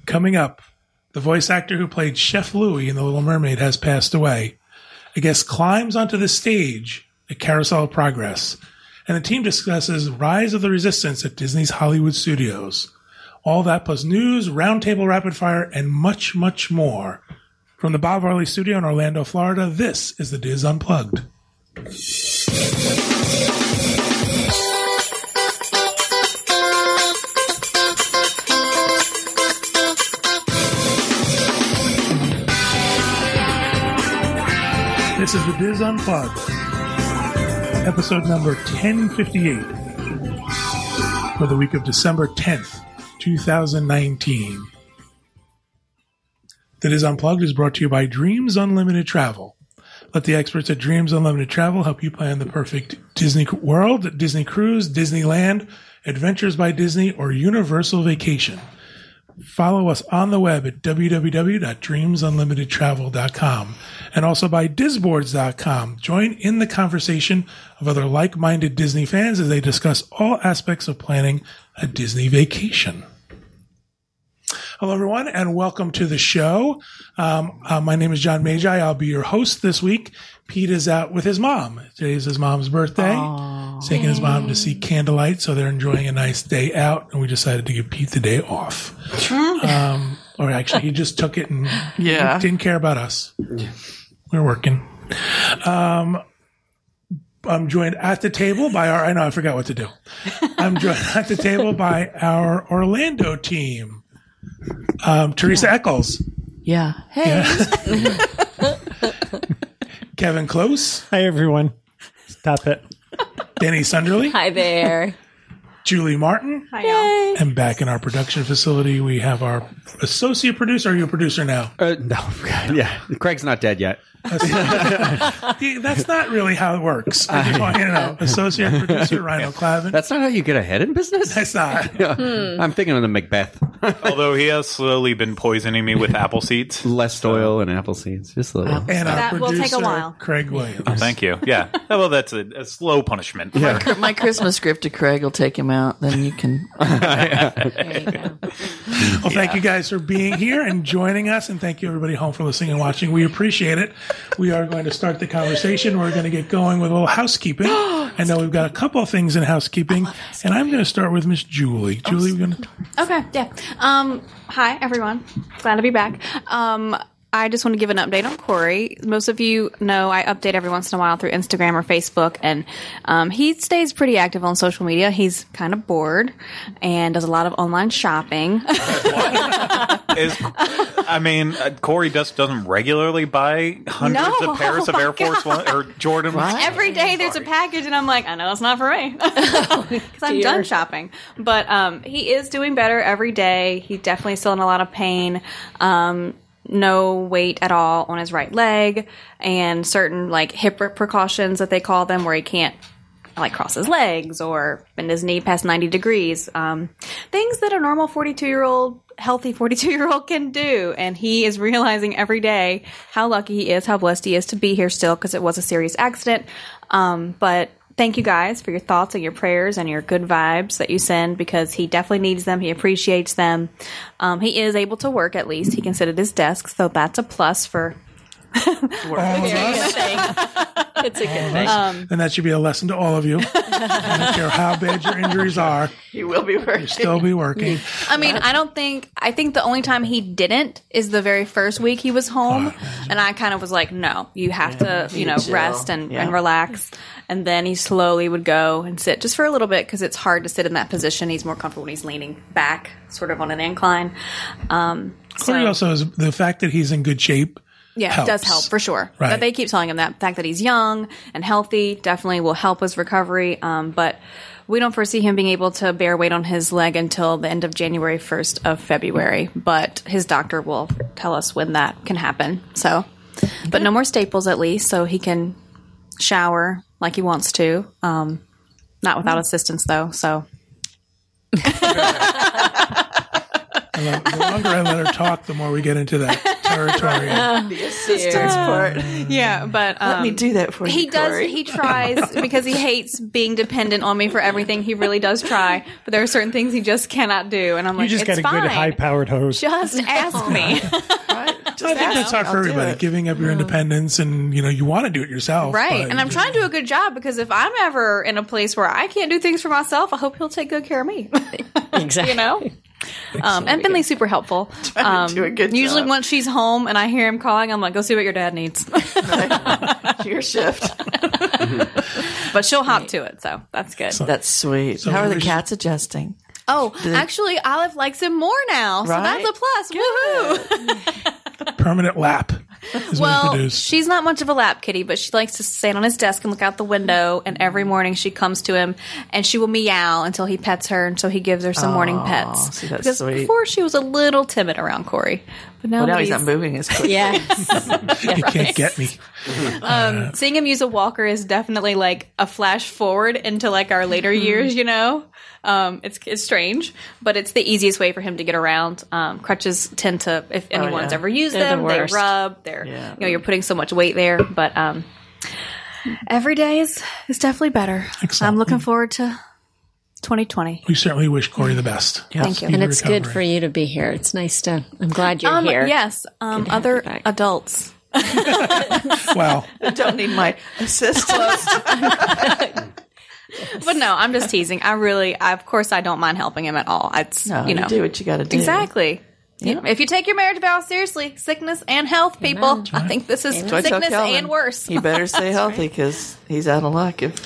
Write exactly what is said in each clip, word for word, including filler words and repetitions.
Coming up, the voice actor who played Chef Louie in The Little Mermaid has passed away. A guest climbs onto the stage at Carousel of Progress, and the team discusses Rise of the Resistance at Disney's Hollywood Studios. All that plus news, roundtable rapid fire, and much, much more. From the Bob Varley Studio in Orlando, Florida, this is the Diz Unplugged. This is the Diz Unplugged, episode number ten fifty-eight, for the week of December tenth, twenty nineteen. The Diz Unplugged is brought to you by Dreams Unlimited Travel. Let the experts at Dreams Unlimited Travel help you plan the perfect Disney World, Disney Cruise, Disneyland, Adventures by Disney, or Universal Vacation. Follow us on the web at w w w dot dreams unlimited travel dot com and also by disboards dot com. Join in the conversation of other like-minded Disney fans as they discuss all aspects of planning a Disney vacation. Hello, everyone, and welcome to the show. Um, uh, my name is John Magi. I'll be your host this week. Pete is out with his mom. Today is his mom's birthday. Aww. He's taking his mom to see Candlelight, so they're enjoying a nice day out, and we decided to give Pete the day off. Um, or actually, he just took it and yeah. didn't care about us. We're working. Um, I'm joined at the table by our, I know, I forgot what to do. I'm joined at the table by our Orlando team. Um, Teresa yeah. Eccles. Yeah. Hey. Yeah. Kevin Close. Hi, everyone. Stop it. Danny Sunderly. Hi there. Julie Martin. Hi, y'all. And back in our production facility, we have our associate producer. Are you a producer now? Uh, no. Yeah. Craig's not dead yet. That's not really how it works. I just want you to know. Associate producer Rhino Clavin. That's not how you get ahead in business? That's not. Yeah. Hmm. I'm thinking of the Macbeth. Although he has slowly been poisoning me with apple seeds. Less oil and apple seeds. Just a little. And our that producer, will take a while. Craig Williams. Oh, thank you. Yeah. Well, that's a, a slow punishment. Yeah. My, my Christmas gift to Craig will take him out. Then you can. There you go. Well, thank yeah. you guys for being here and joining us. And thank you, everybody home, for listening and watching. We appreciate it. We are going to start the conversation. We're going to get going with a little housekeeping. I know we've got a couple of things in housekeeping. housekeeping. And I'm going to start with Miss Julie. Oh, Julie, we're going to. Okay, yeah. Um, hi, everyone. Glad to be back. Um, I just want to give an update on Corey. Most of you know I update every once in a while through Instagram or Facebook, and um, he stays pretty active on social media. He's kind of bored and does a lot of online shopping. Is, I mean, uh, Corey just doesn't regularly buy hundreds no, of pairs oh of Air Force One or Jordan. Every day there's a package, and I'm like, I know it's not for me because I'm done shopping. But um, he is doing better every day. He's definitely still in a lot of pain. Um, no weight at all on his right leg, and certain like hip precautions that they call them, where he can't like cross his legs or bend his knee past ninety degrees. Um, things that a normal forty-two year old, healthy forty-two year old can do. And he is realizing every day how lucky he is, how blessed he is to be here still, because it was a serious accident. Um, but thank you guys for your thoughts and your prayers and your good vibes that you send, because he definitely needs them. He appreciates them. Um, he is able to work, at least. He can sit at his desk, so that's a plus for all of us. It's a good thing. Um, and that should be a lesson to all of you. I don't care how bad your injuries are. You will be working. You'll still be working. I mean, I don't think, I think the only time he didn't is the very first week he was home. Oh, and I kind of was like, no, you have yeah, to, you know, chill. rest and, yeah. and relax. And then he slowly would go and sit just for a little bit, because it's hard to sit in that position. He's more comfortable when he's leaning back, sort of on an incline. Um, Corey so, also is the fact that he's in good shape. Yeah, helps. It does help, for sure. Right. But they keep telling him that. The fact that he's young and healthy definitely will help his recovery. Um, but we don't foresee him being able to bear weight on his leg until the end of January, first of February. But his doctor will tell us when that can happen. So, but no more staples, at least, so he can shower like he wants to. Um, not without assistance, though, so... The longer I let her talk, the more we get into that territory. The assistance part. Yeah, but um, Let me do that for you, he does. Corey. He tries because he hates being dependent on me for everything. He really does try, but there are certain things he just cannot do, and I'm You like, just it's got a fine. good high-powered hose. Just ask me. Right? Just I think that's hard I'll for do everybody, it. giving up your independence, and you know you want to do it yourself, Right. but And I'm you- trying to do a good job because if I'm ever in a place where I can't do things for myself, I hope he'll take good care of me. Exactly. You know? Um, and Finley's super helpful. Um, do a good usually job. once she's home and I hear him calling, I'm like, go see what your dad needs. Your shift. But she'll hop to it, so that's good. That's sweet. So How are we the should- cats adjusting? Oh, actually, Olive likes him more now, so Right? that's a plus. Woohoo! permanent lap. Is what Well, it produced. she's not much of a lap kitty, but she likes to stand on his desk and look out the window. And every morning she comes to him and she will meow until he pets her, and so he gives her some morning pets. see, that's because sweet. before she was a little timid around Corey, but now, Well, now that he's not he's- moving as quick. Yes. You can't get me. seeing him use a walker is definitely like a flash forward into like our later years, you know. Um, it's it's strange, but it's the easiest way for him to get around. Um, crutches tend to, if anyone's yeah. ever used They're the them, they worst. rub. They're Yeah. you know you're putting so much weight there, but um, every day is is definitely better. Excellent. I'm looking forward to twenty twenty. We certainly wish Corey the best. Thank you. And it's good recovery. for you to be here. It's nice to, I'm glad you're Um, here. yes, um, to have other you back. adults. Well, I don't need my assistance. But no, I'm just teasing. I really, I, of course, I don't mind helping him at all. It's No, you you, know do what you got to do. exactly. You- If you take your marriage vow seriously, sickness and health, people, I think this is That's what I tell sickness Calvin. and worse. He better stay healthy because he's out of luck. If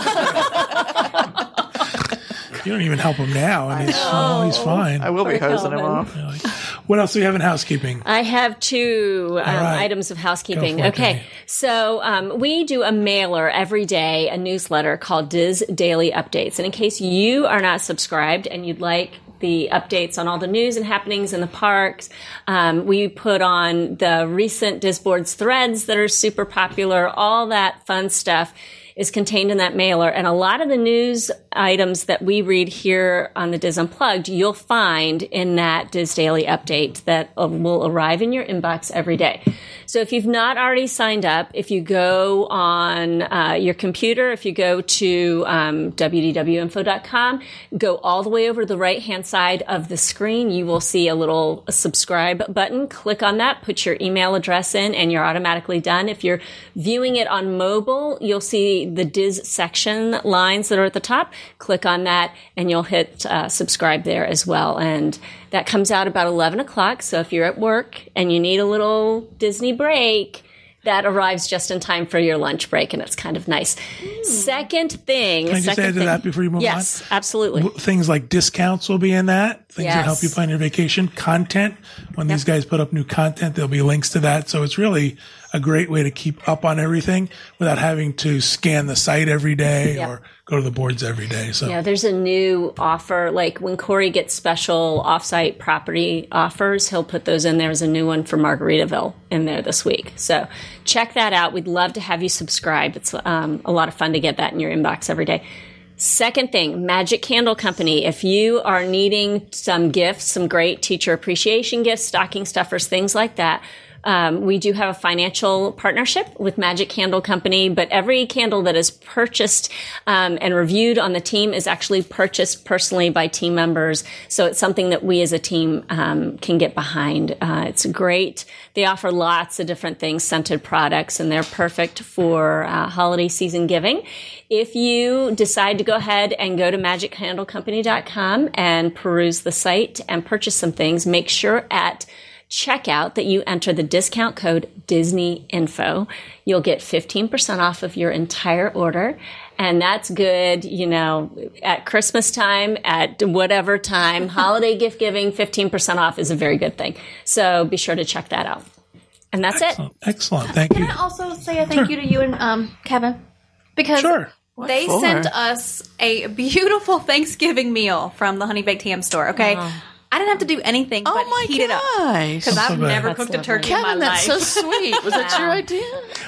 you don't even help him now, and he's, oh, he's fine. I will be Poor hosing him Calvin. off. What else do we have in housekeeping? I have two um, right. items of housekeeping. Go for it, Okay. Jenny. So um, we do a mailer every day, a newsletter called Diz Daily Updates. And in case you are not subscribed and you'd like the updates on all the news and happenings in the parks, um, we put on the recent Disboards threads that are super popular, all that fun stuff is contained in that mailer. And a lot of the news items that we read here on the Diz Unplugged, you'll find in that Diz Daily Update that uh, will arrive in your inbox every day. So if you've not already signed up, if you go on uh, your computer, if you go to um, w d w info dot com, go all the way over to the right-hand side of the screen, you will see a little subscribe button. Click on that, put your email address in, and you're automatically done. If you're viewing it on mobile, you'll see the Diz section lines that are at the top. Click on that, and you'll hit uh, subscribe there as well. And that comes out about eleven o'clock. So if you're at work and you need a little Disney break, that arrives just in time for your lunch break, and it's kind of nice. Second thing. Can I just second add to thing, that before you move yes, on? absolutely. Things like discounts will be in that. Things that Yes. help you plan your vacation. Content. When these guys put up new content, there'll be links to that. So it's really a great way to keep up on everything without having to scan the site every day Yep. or go to the boards every day. So Yeah, there's a new offer. Like when Corey gets special offsite property offers, he'll put those in. There's a new one for Margaritaville in there this week. So check that out. We'd love to have you subscribe. It's um, a lot of fun to get that in your inbox every day. Second thing, Magic Candle Company. If you are needing some gifts, some great teacher appreciation gifts, stocking stuffers, things like that, Um, we do have a financial partnership with Magic Candle Company, but every candle that is purchased um, and reviewed on the team is actually purchased personally by team members. So it's something that we as a team um, can get behind. Uh, it's great. They offer lots of different things, scented products, and they're perfect for uh, holiday season giving. If you decide to go ahead and go to magic candle company dot com and peruse the site and purchase some things, make sure at checkout that you enter the discount code Disney Info. You'll get fifteen percent off of your entire order. And that's good, you know, at Christmas time, at whatever time, holiday gift giving, fifteen percent off is a very good thing. So be sure to check that out. And that's it. excellent. Excellent. Thank you. Can I also say a thank you to you and um, Kevin? Because Sure. they for? sent us a beautiful Thanksgiving meal from the Honey Baked Ham store, okay? I didn't have to do anything but oh my heat it up. gosh. Because I've so bad. never That's cooked a lovely. turkey Kevin, in my that's life. so sweet. Was that your idea?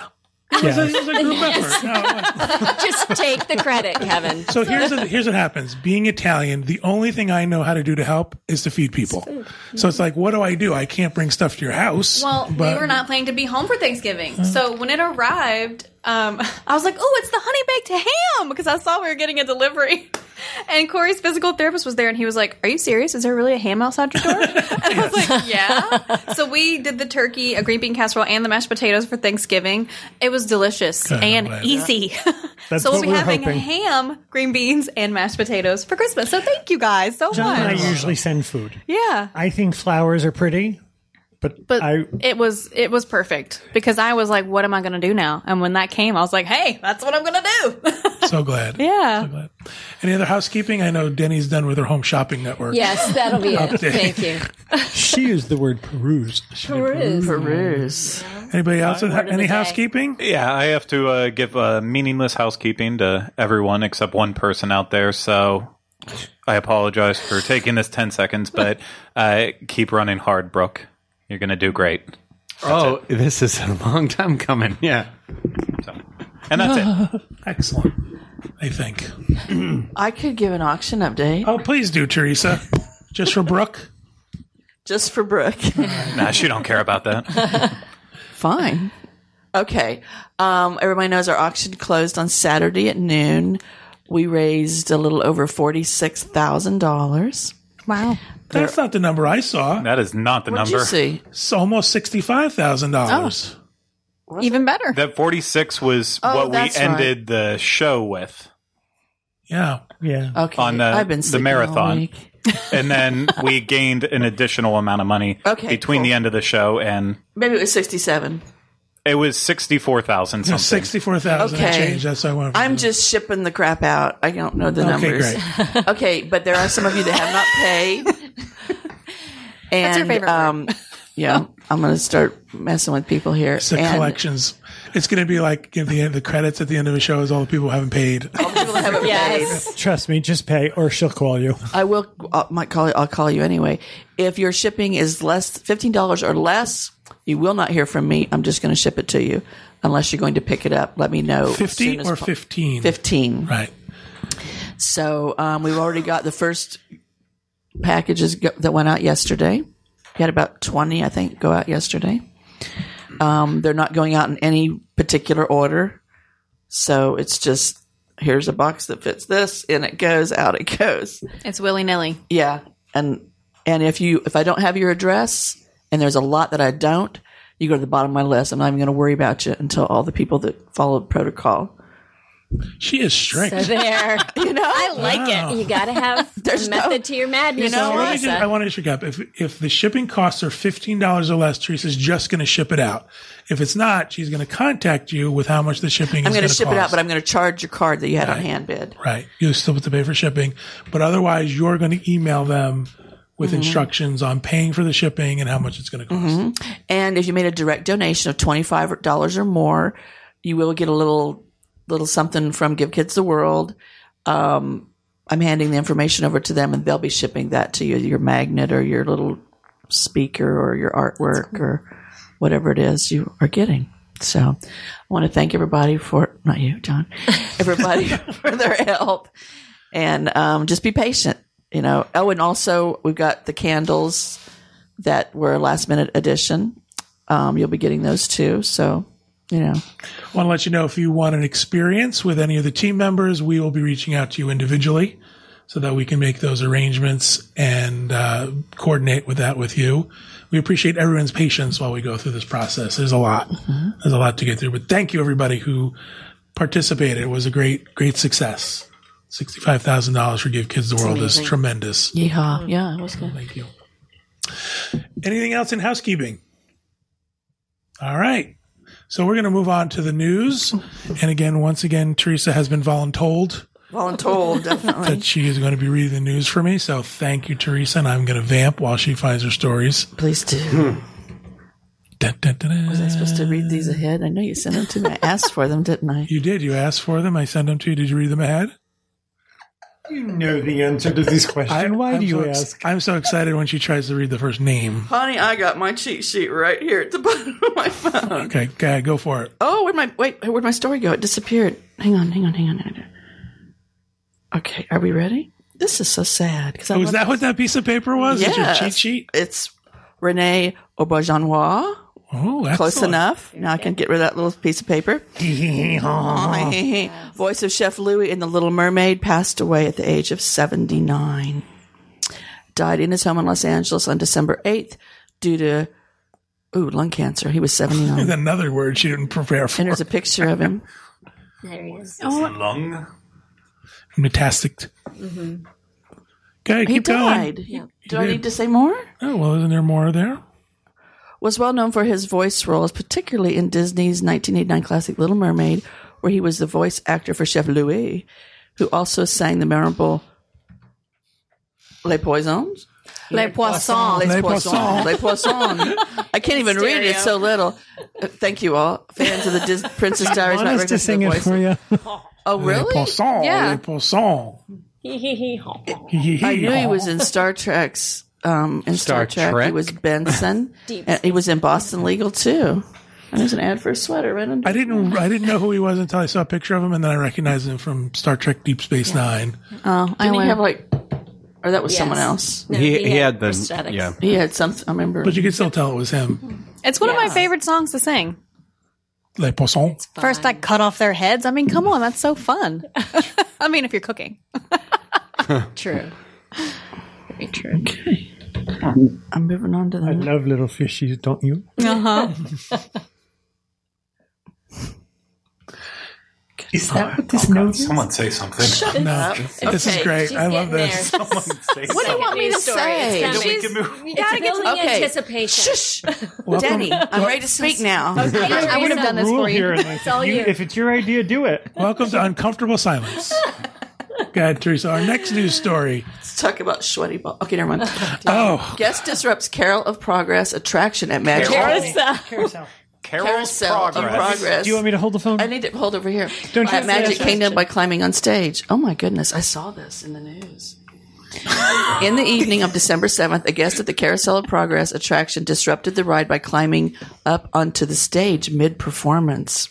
It was, a, it was a group effort. No, it wasn't. Just take the credit, Kevin. So here's the, here's what happens. Being Italian, the only thing I know how to do to help is to feed people. So it's like, what do I do? I can't bring stuff to your house. Well, but we were not planning to be home for Thanksgiving. So when it arrived, um, I was like, oh, it's the honey baked ham because I saw we were getting a delivery. And Corey's physical therapist was there and he was like, are you serious? Is there really a ham outside your door? And I was like, yeah. So we did the turkey, a green bean casserole, and the mashed potatoes for Thanksgiving. It was delicious Good, I'm and glad. easy. That's So we'll what be we're having hoping. ham, green beans, and mashed potatoes for Christmas. So thank you guys so John and I much. usually send food. Yeah. I think flowers are pretty, but, But I it was it was perfect because I was like, what am I going to do now? And when that came, I was like, hey, that's what I'm going to do. so glad. Yeah. So glad. Any other housekeeping? I know Denny's done with her home shopping network. Yes, that'll be it. Update. Thank you. she used the word peruse. Peruse. Peruse. Anybody else with Word of any the day. housekeeping? Yeah, I have to uh, give uh, meaningless housekeeping to everyone except one person out there. So I apologize for taking this ten seconds, but uh, keep running hard, Brooke. You're going to do great. Oh, this is a long time coming. Yeah. So, and that's it. Excellent. I think. I could give an auction update Oh, please do, Teresa. Just for Brooke. just for Brooke. Nah, she don't care about that. Fine. Okay. Um, everybody knows our auction closed on Saturday at noon. We raised a little over forty-six thousand dollars. Wow. That's not the number I saw. That is not the What did number. you see? It's almost sixty-five thousand dollars. Even better. That forty-six was Oh, what we that's right. ended the show with. Yeah. Yeah. Okay. On the- I've been the sick all marathon. week. And then we gained an additional amount of money Okay, between cool. the end of the show and Maybe it was sixty-seven. it was sixty-four thousand something. sixty-four thousand Okay. change. That's what I want. I'm just shipping the crap out. I don't know the Okay, numbers. great. Okay, but there are some of you that have not paid. And, What's your favorite word? um, yeah, I'm going to start messing with people here. It's the And collections. It's going to be like give the the credits at the end of the show is all the people who haven't paid. all the people that haven't paid. Yes. Trust me, just pay or she'll call you. I will. I might call. I'll call you anyway. If your shipping is less fifteen dollars or less, you will not hear from me. I'm just going to ship it to you, unless you're going to pick it up. Let me know. as Fifty soon as or po- fifteen? Fifteen. Right. So um, we've already got the first packages go- that went out yesterday. We had about twenty, I think, go out yesterday. Um, they're not going out in any particular order. So it's just, here's a box that fits this, and it goes, out it goes. It's willy nilly. Yeah. And and if you if I don't have your address, and there's a lot that I don't, you go to the bottom of my list. I'm not even going to worry about you until all the people that followed protocol. She is strict. So there. You know? I like Wow. it. You got to have There's a no- method to your madness. You know So what? let me just- Teresa. I want to just recap. If if the shipping costs are fifteen dollars or less, Teresa's just going to ship it out. If it's not, she's going to contact you with how much the shipping I'm is going going to to ship cost. it out, but I'm going to charge your card that you had on hand bid. Right. You still have to pay for shipping, but otherwise you're going to email them with Mm-hmm. instructions on paying for the shipping and how much it's going to cost. And if you made a direct donation of twenty-five dollars or more, you will get a little little something from Give Kids the World. Um, I'm handing the information over to them, and they'll be shipping that to you, your magnet or your little speaker or your artwork or whatever it is you are getting. So I want to thank everybody for, not you, John, everybody for their help. And um, just be patient, you know. Oh, and also we've got the candles that were a last minute addition. Um, you'll be getting those too. So, you know, I want to let you know if you want an experience with any of the team members, we will be reaching out to you individually so that we can make those arrangements and uh, coordinate with that with you. We appreciate everyone's patience while we go through this process. There's a lot. Mm-hmm. There's a lot to get through. But thank you, everybody who participated. It was a great, great success. sixty-five thousand dollars for Give Kids the World is tremendous. yeehaw. Yeah, it was good. Thank you. Anything else in housekeeping? All right. So we're going to move on to the news. And again, once again, Teresa has been voluntold Voluntold, definitely. that she is going to be reading the news for me. So thank you, Teresa. And I'm going to vamp while she finds her stories. Please do. Dun, dun, dun, dun. Was I supposed to read these ahead? I know you sent them to me. I asked for them, didn't I? You did. You asked for them. I sent them to you. Did you read them ahead? You know the answer to this question. Why I'm do you so ex- ask? I'm so excited when she tries to read the first name. Honey, I got my cheat sheet right here at the bottom of my phone. Okay, go ahead, go for it. Oh, where'd my wait? Where'd my story go? It disappeared. Hang on, hang on, hang on. Hang on. Okay, are we ready? This is so sad. Because Oh, is that what that piece of paper was? Is your Yes. cheat sheet? It's Renee Auberjonois. Oh, excellent. Close enough. Now I can get rid of that little piece of paper. Voice of Chef Louis in The Little Mermaid passed away at the age of seventy-nine. Died in his home in Los Angeles on December eighth due to ooh lung cancer. He was seventy-nine. Another word she didn't prepare for. And there's a picture of him. There he is. Lung. Metastic. Mm-hmm. Okay, He keep going. died. Yeah. Do I need to say more? Oh, well, isn't there more there? Was well known for his voice roles, particularly in Disney's nineteen eighty-nine classic Little Mermaid, where he was the voice actor for Chef Louis, who also sang the memorable Les Poissons. Les Poissons. Les Les Poissons. Poissons. Les Poissons. I can't even read it. It's so little. Uh, thank you all. Fans of the Dis- Princess Diaries might Want us to recognize sing the it voice. for you? Oh, Les really? Poissons. Yeah. Les Poissons. Hee hee hee. Haw. Hee, hee, I hee, knew he haw. was in Star Trek's. Um, in Star, Star Trek, Trek? he was Benson. Deep And he was in Boston Legal too. And there's an ad for a sweater right under. I didn't. I didn't know who he was until I saw a picture of him, and then I recognized him from Star Trek: Deep Space Nine. Oh, I Didn't he went. have like, or that was Yes. someone else? No, He, he had the prosthetics. yeah. He had some. I remember. But you could still tell it was him. It's one of my Yeah. favorite songs to sing. Les Poissons. First, I cut off their heads. I mean, come on, that's so fun. I mean, if you're cooking. True. Very true. Okay. I'm moving on to I the. love little fishies, don't you? Uh huh. Is that what this note is? Someone say something. No, this is Okay. great. She's I love getting this. there. Someone say What do you want me to Story. say? It's Then we coming. can move. You gotta get Building Okay. anticipation. Shush, Welcome- Denny. I'm ready to speak now. I would have done this Rule for you. here, and if, all you, you. if it's your idea, do it. Welcome to Uncomfortable Silence. Go ahead, Teresa. Our next news story. Let's talk about sweaty ball. Okay, never mind. Oh, Guest disrupts Carol of Progress attraction at Magic Carousel. Carousel. Carol's Carousel of progress. Progress. Do you want me to hold the phone? I need to hold over here. Don't you At Magic say- Kingdom by climbing on stage. Oh my goodness, I saw this in the news. In the evening of December seventh, a guest at the Carousel of Progress attraction disrupted the ride by climbing up onto the stage mid-performance.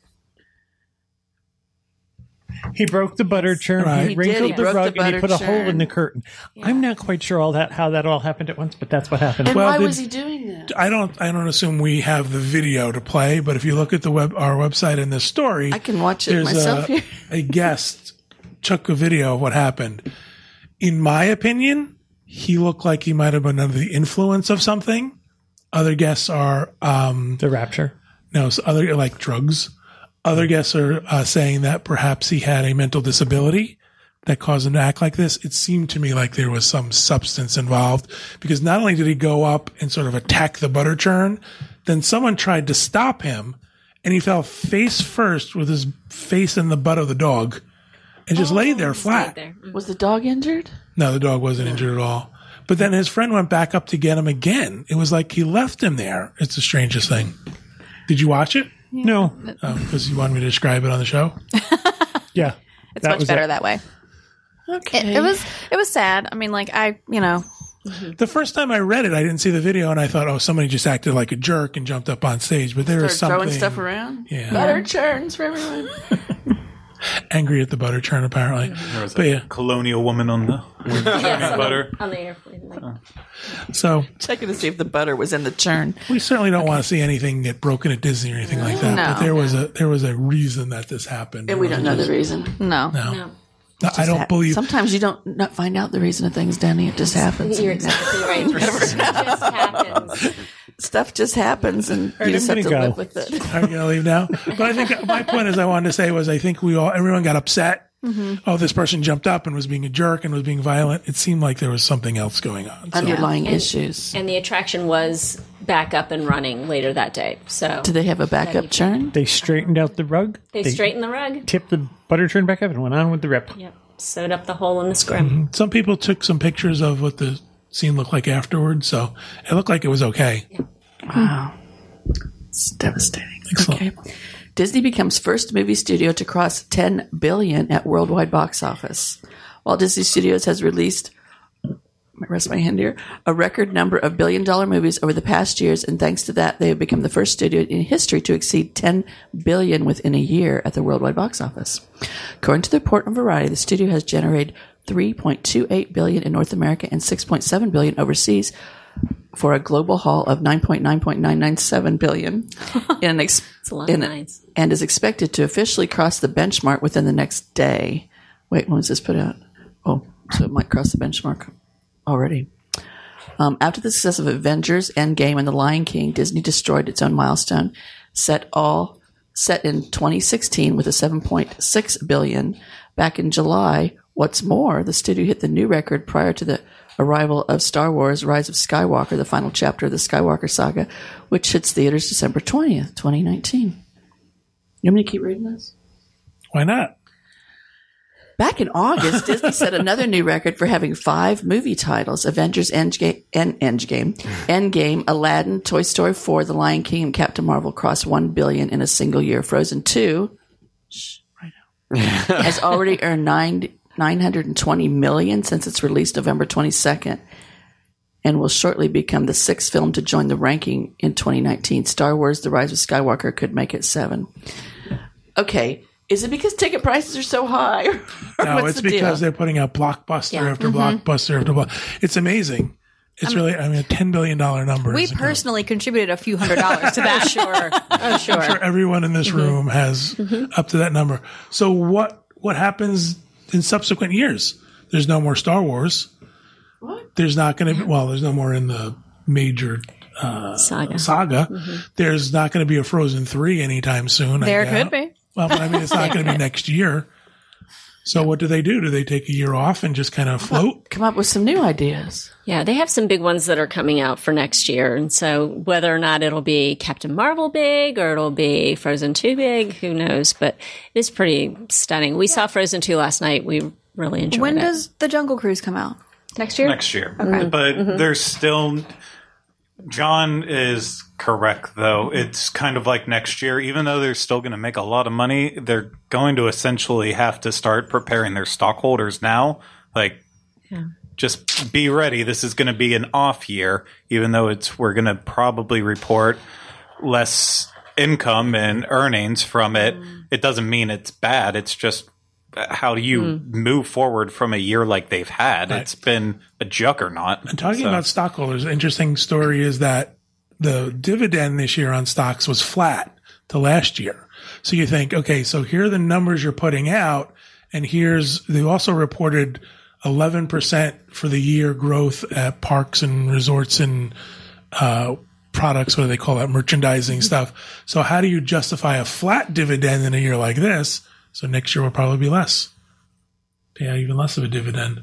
He broke the butter churn. Right. He He did. wrinkled He the broke rug, the and he butter put a hole churn. in the curtain. I'm not quite sure all that how that all happened at once, but that's what happened. And Well, why did- was he doing that? I don't. I don't assume we have the video to play, but if you look at the web, our website in this story, I can watch it there's myself a, here. a guest took a video of what happened. In my opinion, he looked like he might have been under the influence of something. Other guests are um, The rapture. no, so other like drugs. Other guests are uh, saying that perhaps he had a mental disability that caused him to act like this. It seemed to me like there was some substance involved because not only did he go up and sort of attack the butter churn, then someone tried to stop him and he fell face first with his face in the butt of the dog and just laid there flat. There. Was the dog injured? No, the dog wasn't injured at all. But then his friend went back up to get him again. It was like he left him there. It's the strangest thing. Did you watch it? No. Because you wanted me to describe it on the show? Yeah. It's that much was better it. that way. Okay. It, it was it was sad. I mean, like I, you know, The first time I read it, I didn't see the video, and I thought, oh, somebody just acted like a jerk and jumped up on stage. But there was Started something throwing stuff around. Yeah. Butter churns for everyone. angry at the butter churn, apparently. There was But a yeah, colonial woman on the Yes, butter. on the airplane. Like, so Checking to see if the butter was in the churn. we certainly don't want to see anything get broken at Disney or anything like that. No. But there was a there was a reason that this happened. And we don't know the reason. no. No, no. No, I don't believe. Sometimes you don't not find out the reason of things, Danny. It just happens. You're exactly right. It just happens. Stuff just happens, and you just I'm have to gonna live go. with it. Are you gonna leave now? But I think my point is, I wanted to say was, I think we all, everyone got upset. Oh, this person jumped up and was being a jerk and was being violent. It seemed like there was something else going on. So, Underlying And- issues. And the attraction was back up and running later that day. So Do they have a backup churn? They straightened out the rug. they straightened the rug. tipped the butter churn back up and went on with the rip. Yep. Sewed up the hole in the scrim. some people took some pictures of what the scene looked like afterwards, so it looked like it was okay. Wow. It's devastating. Excellent. Okay. Disney becomes first movie studio to cross ten billion at worldwide box office. Walt Disney Studios has released, I rest my hand here, a record number of billion-dollar movies over the past years, and thanks to that, they have become the first studio in history to exceed ten billion dollars within a year at the worldwide box office. According to the report on Variety, the studio has generated three point two eight billion dollars in North America and six point seven billion dollars overseas, for a global haul of nine point nine nine nine seven billion dollars in an ex- a lot in of a- nines. and is expected to officially cross the benchmark within the next day. Wait, when was this put out? Oh, so it might cross the benchmark already. Um, after the success of Avengers, Endgame, and The Lion King, Disney destroyed its own milestone, set all set in twenty sixteen with a seven point six billion dollars. Back in July, what's more, the studio hit the new record prior to the arrival of Star Wars Rise of Skywalker, the final chapter of the Skywalker saga, which hits theaters December twentieth, twenty nineteen. You want me to keep reading this? Why not? Back in August, Disney set another new record for having five movie titles: Avengers Endgame, End, Endgame, Endgame, Aladdin, Toy Story four, The Lion King, and Captain Marvel crossed one billion dollars in a single year. Frozen two shh, right now, has already earned nine, nine hundred twenty million dollars since its release November twenty-second, and will shortly become the sixth film to join the ranking in twenty nineteen. Star Wars The Rise of Skywalker could make it seven. Okay. Is it because ticket prices are so high? Or No, what's it's the because deal? they're putting out blockbuster Yeah. after blockbuster after blockbuster. It's amazing. It's really, I mean, a ten billion dollars number. We is a- personally contributed a few hundred dollars to that. Sure. Oh, sure. I'm sure everyone in this room has up to that number. So what what happens in subsequent years? There's no more Star Wars. What? There's not going to be, well, there's no more in the major Saga. saga. There's not going to be a Frozen three anytime soon. I There doubt. could be. Well, but I mean, it's not going to be next year. So what do they do? Do they take a year off and just kind of float? Come up with some new ideas. Yeah, they have some big ones that are coming out for next year. And so whether or not it'll be Captain Marvel big or it'll be Frozen two big, who knows? But it's pretty stunning. We saw Frozen two last night. We really enjoyed When it. does the Jungle Cruise come out? Next year? Next year. But there's still. John is correct, though. It's kind of like next year. Even though they're still going to make a lot of money, they're going to essentially have to start preparing their stockholders now. Like, just be ready. This is going to be an off year, even though it's we're going to probably report less income and earnings from it. It doesn't mean it's bad. It's just how do you move forward from a year like they've had? Right. It's been a juggernaut. And talking So- about stockholders, an interesting story is that the dividend this year on stocks was flat to last year. So you think, okay, so here are the numbers you're putting out, and here's, they also reported eleven percent for the year growth at parks and resorts and uh, products, what do they call that, merchandising stuff. So how do you justify a flat dividend in a year like this? So next year will probably be less. Pay out even less of a dividend.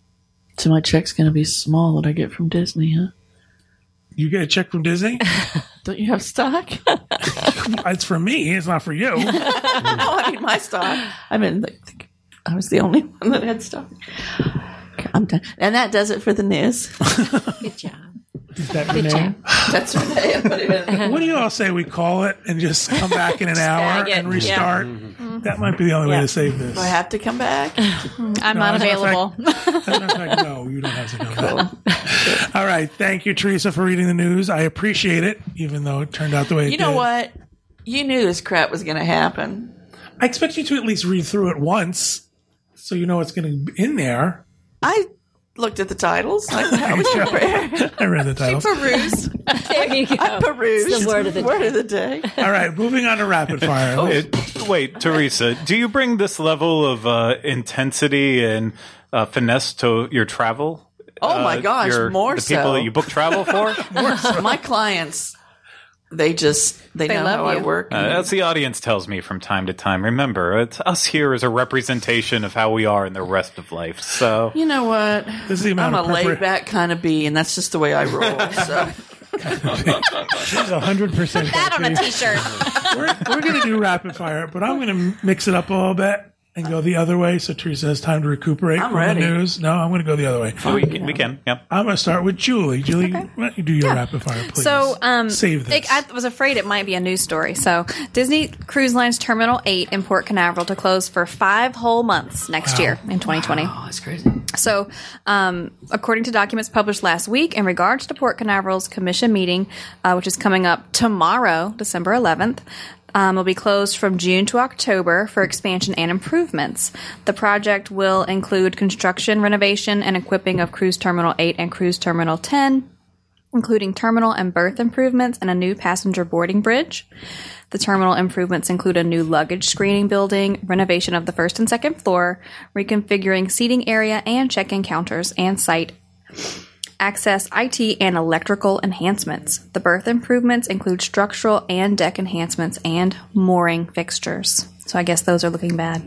So my check's going to be small that I get from Disney, huh? You get a check from Disney? Don't you have stock? It's for me. It's not for you. Oh, I mean, my stock. I mean, I think I was the only one that had stock. Okay, I'm done. And that does it for the news. Good job. Is that Good your name? job. That's what I put it in. What do you all say we call it and just come back in an hour bag it. and restart? That might be the only way Yeah. to save this. Do I have to come back? I'm No, not as a matter of available. As a matter of fact, no, you don't have to come back. All right. Thank you, Teresa, for reading the news. I appreciate it, even though it turned out the way it You did. know what? You knew this crap was going to happen. I expect you to at least read through it once so you know what's going to be in there. I looked at the titles. Like, I was prepared. I read the titles. Peruse. There you go. I perused. It's the word of the word day. of the day. All right. Moving on to rapid fire. It- wait, Teresa, do you bring this level of uh, intensity and uh, finesse to your travel? Oh, my Uh, gosh, your- more the people so. that you book travel for? My clients, they just, they, They know love how I you. work. Uh, as the audience tells me from time to time. Remember, it's us here is a representation of how we are in the rest of life. So You know what? This is the amount I'm a of prepar- laid back kind of bee, and that's just the way I roll. So She's one hundred percent That on a t-shirt. We're, we're going to do rapid fire, but I'm going to mix it up a little bit and go the other way so Teresa has time to recuperate I'm from ready. the news? No, I'm going to go the other way. we, can, we can. Yep. I'm going to start with Julie. Julie, why don't you do your rapid fire, please? So, um, Save this. it- I was afraid it might be a news story. So, Disney Cruise Line's Terminal eight in Port Canaveral to close for five whole months next Wow. year in twenty twenty. Oh, that's crazy. So, um, according to documents published last week, in regards to Port Canaveral's commission meeting, uh, which is coming up tomorrow, December eleventh, um, will be closed from June to October for expansion and improvements. The project will include construction, renovation, and equipping of Cruise Terminal eight and Cruise Terminal ten, including terminal and berth improvements and a new passenger boarding bridge. The terminal improvements include a new luggage screening building, renovation of the first and second floor, reconfiguring seating area and check-in counters, and site access, I T, and electrical enhancements. The berth improvements include structural and deck enhancements and mooring fixtures. So I guess those are looking bad.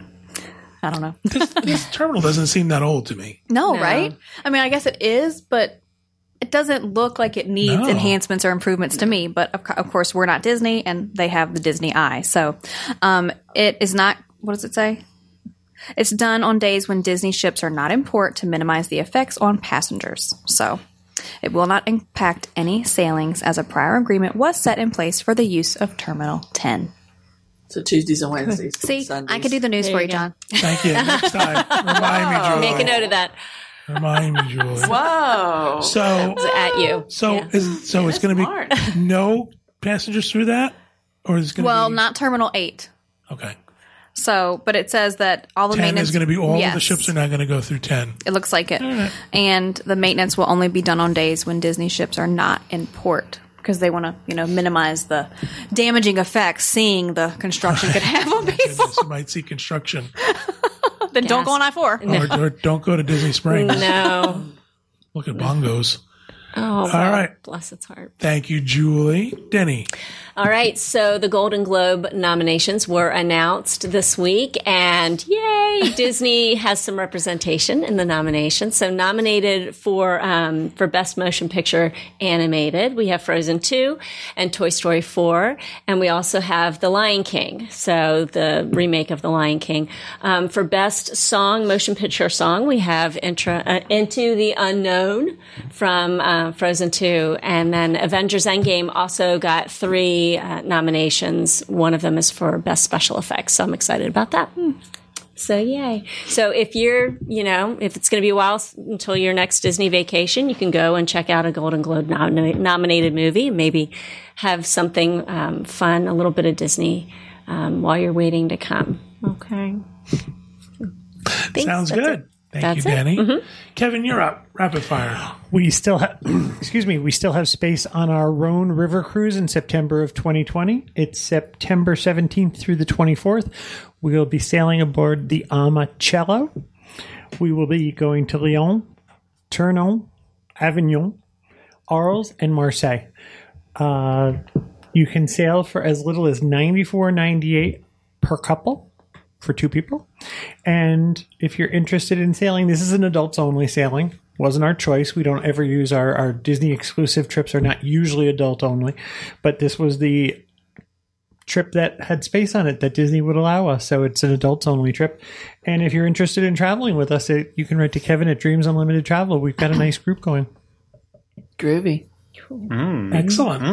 I don't know. This terminal doesn't seem that old to me. No, right? I mean, I guess it is, but it doesn't look like it needs No. enhancements or improvements to me. But of, co- of course, we're not Disney, and they have the Disney eye. So um, it is not. What does it say? It's done on days when Disney ships are not in port to minimize the effects on passengers. So it will not impact any sailings, as a prior agreement was set in place for the use of Terminal ten. So Tuesdays and Wednesdays. See, Sundays. I could do the news There for you you, go. John. Thank you. Next time, remind me, Julie. Make a note of that. Remind me, Julie. Whoa. So, It's at you. so, Yeah. is, so it's going to smart. be no passengers through that, or is it going to Well, be not Terminal eight. okay? So, but it says that all the Ten maintenance is going to be all of the Yes. ships are not going to go through ten. It looks like it. And the maintenance will only be done on days when Disney ships are not in port, because they want to, you know, minimize the damaging effects seeing the construction could have on people. Goodness, you might see construction, Then don't go on I four. or, or don't go to Disney Springs. No. Look at bongos. Oh, All well, right. Bless its heart. Thank you, Julie. Denny. All right, so the Golden Globe nominations were announced this week, and yay, Disney has some representation in the nominations. So nominated for um, for Best Motion Picture Animated, we have Frozen two and Toy Story four, and we also have The Lion King, so the remake of The Lion King. Um, for Best Song, Motion Picture Song, we have Intra, uh, Into the Unknown from uh, Frozen two, and then Avengers Endgame also got three uh, nominations. One of them is for Best Special Effects, so I'm excited about that. So yay. So if you're, you know, if it's going to be a while s- until your next Disney vacation, you can go and check out a Golden Globe nom- nominated movie, maybe have something um, fun, a little bit of Disney um, while you're waiting to come. Okay. Thanks. Sounds That's good. it. Thank That's you, it. Danny. Kevin, you're up. Rapid fire. We still have, excuse me, we still have space on our Rhone River cruise in September of twenty twenty. It's September seventeenth through the twenty-fourth. We will be sailing aboard the Amacello. We will be going to Lyon, Tournon, Avignon, Arles, and Marseille. Uh, you can sail for as little as ninety-four ninety-eight per couple for two people. And if you're interested in sailing, this is an adults only sailing. Wasn't our choice. We don't ever use our, our Disney exclusive trips are not usually adult only, but this was the trip that had space on it that Disney would allow us. So it's an adults only trip. And if you're interested in traveling with us, it, you can write to Kevin at Dreams Unlimited Travel. We've got a nice group going. Groovy. Excellent.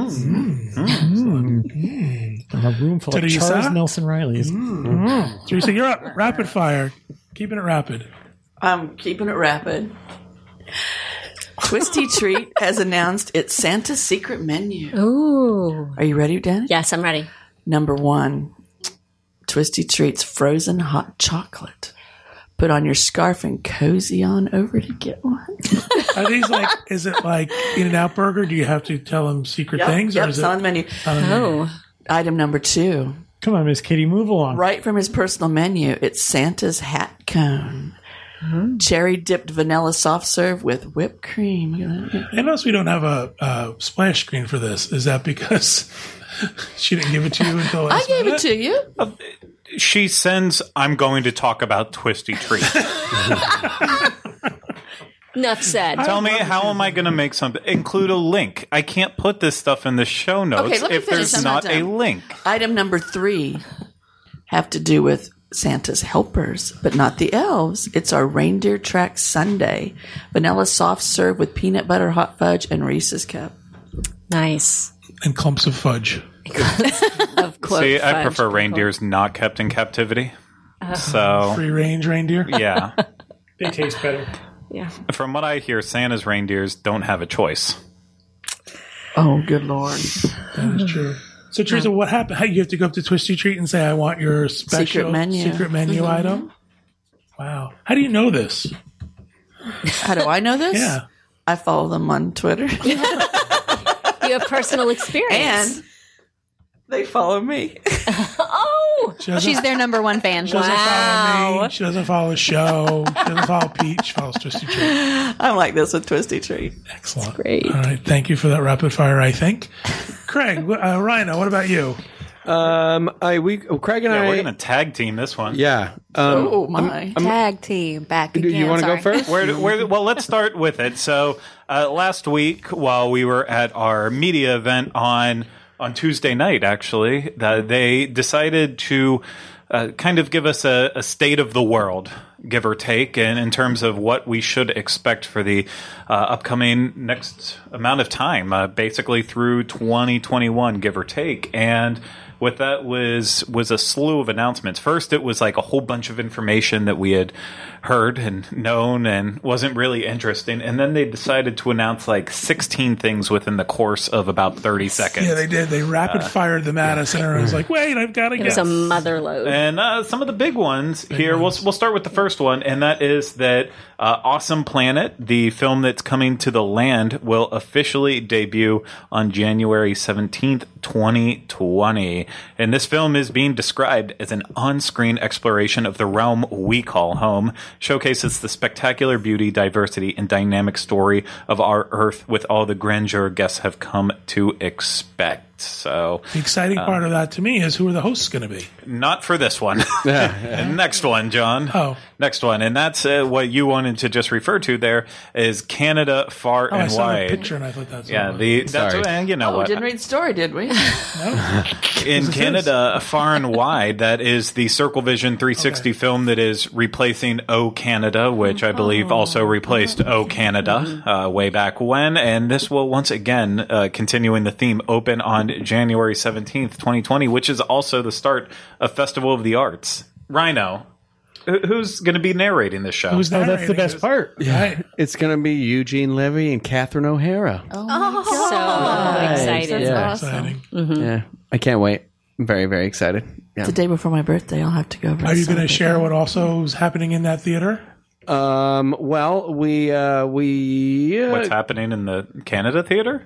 A room full of Teresa? Charles Nelson Rileys. Teresa, you're up. Rapid fire. Keeping it rapid. I'm keeping it rapid. Twisty Treat has announced its Santa's secret menu. Ooh. Are you ready, Danny? Yes, I'm ready. Number one, Twisty Treat's frozen hot chocolate. Put on your scarf and cozy on over to get one. Are these like, is it like In-N-Out Burger? Do you have to tell them secret Yep, things? yep, or is it's it on the menu. Oh. Item number two, Come on, Miss Kitty, move along. right from his personal menu, it's Santa's hat cone. Cherry dipped vanilla soft serve with whipped cream. Look at that. I notice we don't have a, a splash screen for this. Is that because she didn't give it to you until I last gave minute? it to you. She sends, I'm going to talk about Twisty Treat. Enough said. Tell me, how am I going to make something? Include a link. I can't put this stuff in the show notes Okay, let me if finish. there's I'm not not a done. link. Item number three have to do with Santa's helpers, but not the elves. It's our reindeer track sundae. Vanilla soft serve with peanut butter, hot fudge, and Reese's cup. Nice. And clumps of fudge. Of course. See, I prefer reindeers not kept in captivity. So, Free range reindeer. yeah. They taste better. Yeah. From what I hear, Santa's reindeers don't have a choice. Oh, good Lord. That is true. So, Teresa, what happened? How, you have to go up to Twisty Treat and say, I want your special Secret menu. secret menu Mm-hmm. item? Wow. How do you know this? How do I know this? Yeah. I follow them on Twitter. You have personal experience. And they follow me. Oh! She doesn't, She's their number one fan. she doesn't follow Wow. me. She doesn't follow the show. She doesn't follow Pete. She follows Twisty Treat. I'm like this with Twisty Treat. Excellent. Great. All right. Thank you for that rapid fire, I think. Craig, wh- uh, Rhino, what about you? Um, I we oh, Craig and Yeah, I. we're going to tag team this one. yeah. Um, Oh, my. Tag team back do again. you want to go Sorry. first? Where, where, well, let's start with it. So uh, last week, while we were at our media event on on Tuesday night, actually, uh, they decided to uh, kind of give us a, a state of the world, give or take, and in terms of what we should expect for the uh, upcoming next amount of time, uh, basically through twenty twenty-one, give or take. And what that was was a slew of announcements. First, it was like a whole bunch of information that we had heard and known and wasn't really interesting. And then they decided to announce like sixteen things within the course of about thirty seconds. Yeah, they did. They rapid fired them at us, and everyone was like, wait, I've got to It get was a mother load. And uh, some of the big ones here, We'll, we'll start with the first one, and that is that uh, Awesome Planet, the film that's coming to the land, will officially debut on January seventeenth, twenty twenty. And this film is being described as an on-screen exploration of the realm we call home, showcases the spectacular beauty, diversity, and dynamic story of our Earth with all the grandeur guests have come to expect. So, The exciting part of that to me is who are the hosts going to be? not for this one. And next one, John. Oh. Next one. And that's uh, what you wanted to just refer to there is Canada Far Oh, I and saw Wide. the picture and I thought that's Yeah, what it the that's Sorry. what, and you know Oh, we what? didn't read the story, did we? In Canada, Far and Wide, that is the Circle Vision three sixty Okay. film that is replacing O Canada, which I believe also replaced O Canada uh, way back when. And this will once again, uh, continuing the theme, open on January seventeenth, twenty twenty, which is also the start of Festival of the Arts. Rhino, who- who's going to be narrating this show? Who's Oh, that's the narrating? best part. Right. It's going to be Eugene Levy and Catherine O'Hara. So excited. Yeah. Exciting. Yeah, I can't wait. I'm very, very excited. Yeah. The day before my birthday, I'll have to go over. Are you going to celebrate share that. what also is happening in that theater? Um. Well, we uh, we uh, What's happening in the Canada theater?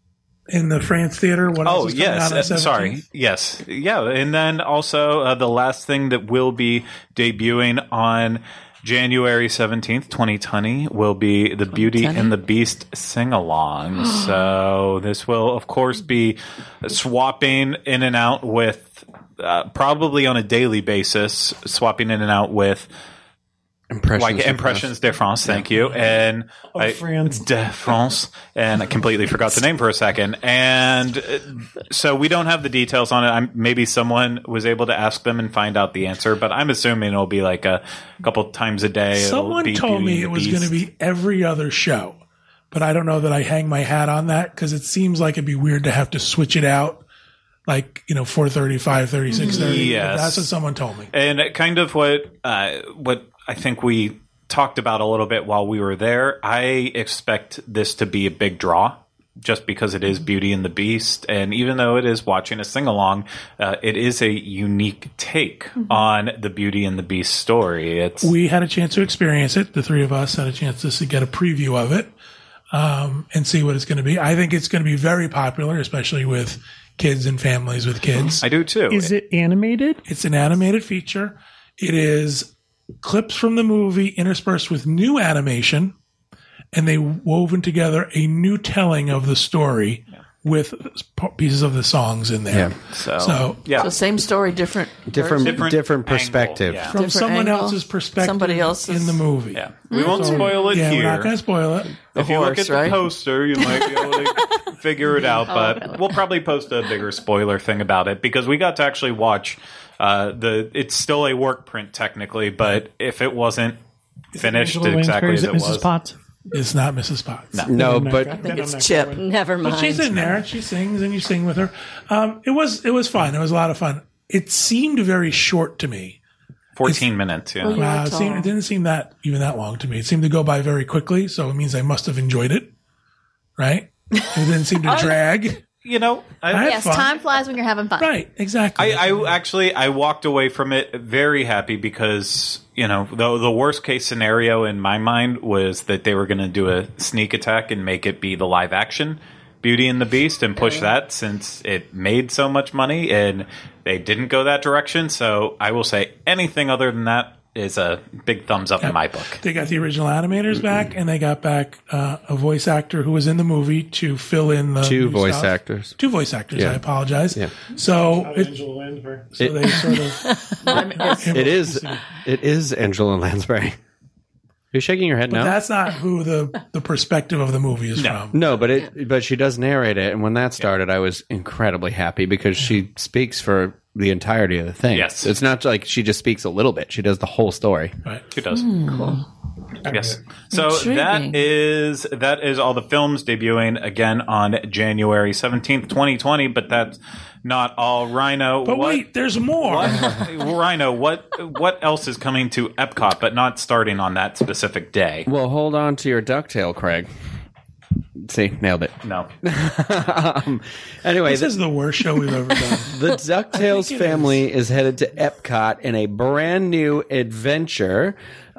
In the France theater? What else Oh, is coming yes. out on uh, seventeenth? sorry. Yes. Yeah. And then also uh, the last thing that will be debuting on January seventeenth, twenty twenty will be the Beauty and the Beast sing-along. So this will, of course, be swapping in and out with, uh, probably on a daily basis, swapping in and out with impressions. like of Impressions de France, thank you, and I, France. de France, and I completely forgot the name for a second. And uh, so we don't have the details on it. I'm, maybe someone was able to ask them and find out the answer, but I'm assuming it'll be like a couple times a day. It'll Someone be told Beauty me and it the was going to Beast. be every other show, but I don't know that I hang my hat on that because it seems like it'd be weird to have to switch it out, like, you know, four thirty, five thirty, six thirty. Yes. That's what someone told me. And kind of what uh, what I think we talked about a little bit while we were there. I expect this to be a big draw, just because it is Beauty and the Beast, and even though it is watching a sing along, uh, it is a unique take on the Beauty and the Beast story. It's We had a chance to experience it. The three of us had a chance to see, get a preview of it um, and see what it's going to be. I think it's going to be very popular, especially with kids and families with kids. I do too. Is it animated? It's an animated feature. It is clips from the movie interspersed with new animation, and they woven together a new telling of the story with p- pieces of the songs in there. Yeah. so, So, yeah, So same story, different different Different different, angle, perspective. yeah. from different someone angle, else's perspective somebody else's- in the movie. yeah. We won't spoil it Yeah, here. we're not going to spoil it. If you look horse, at the right? poster, you might be able to figure it out. But we'll probably post a bigger spoiler thing about it because we got to actually watch Uh, the it's still a work print technically, but if it wasn't finished Angela exactly Lansbury, as is it it Missus was, Potts? It's not Missus Potts. No. No, but It's Chip. Never mind. But she's in there. She sings, and you sing with her. Um, it was it was fun. It was a lot of fun. It seemed very short to me. fourteen minutes. Yeah. Wow, it, seemed, it didn't seem that even that long to me. It seemed to go by very quickly, so it means I must have enjoyed it, right? It didn't seem to drag. You know, I, I had Yes, fun. time flies when you're having fun. Right, exactly. I, I actually I walked away from it very happy because you know the the worst case scenario in my mind was that they were going to do a sneak attack and make it be the live action Beauty and the Beast and push that since it made so much money, and they didn't go that direction. So I will say anything other than that is a big thumbs up in my book. They got the original animators back, and they got back uh, a voice actor who was in the movie to fill in the two new voice stuff. actors. Two voice actors. Yeah. I apologize. Yeah. So, it, Angela Lansbury. so It- they sort of. It is. It is Angela Lansbury. You're shaking your head But now. that's not who the, the perspective of the movie is from. No, but it. But she does narrate it, and when that started, I was incredibly happy because she speaks for the entirety of the thing. Yes. It's not like she just speaks a little bit; she does the whole story. Right. Who does? Cool. Yes. So Intriguing. that is that is all the films debuting again on January seventeenth, twenty twenty. But that's not all. Rhino. But what, wait, there's more. what, Rhino. What what else is coming to Epcot, but not starting on that specific day? Well, hold on to your ducktail, Craig. See, nailed it. No. um, anyway, This the, is the worst show we've ever done. the DuckTales it family is. headed to Epcot in a brand new adventure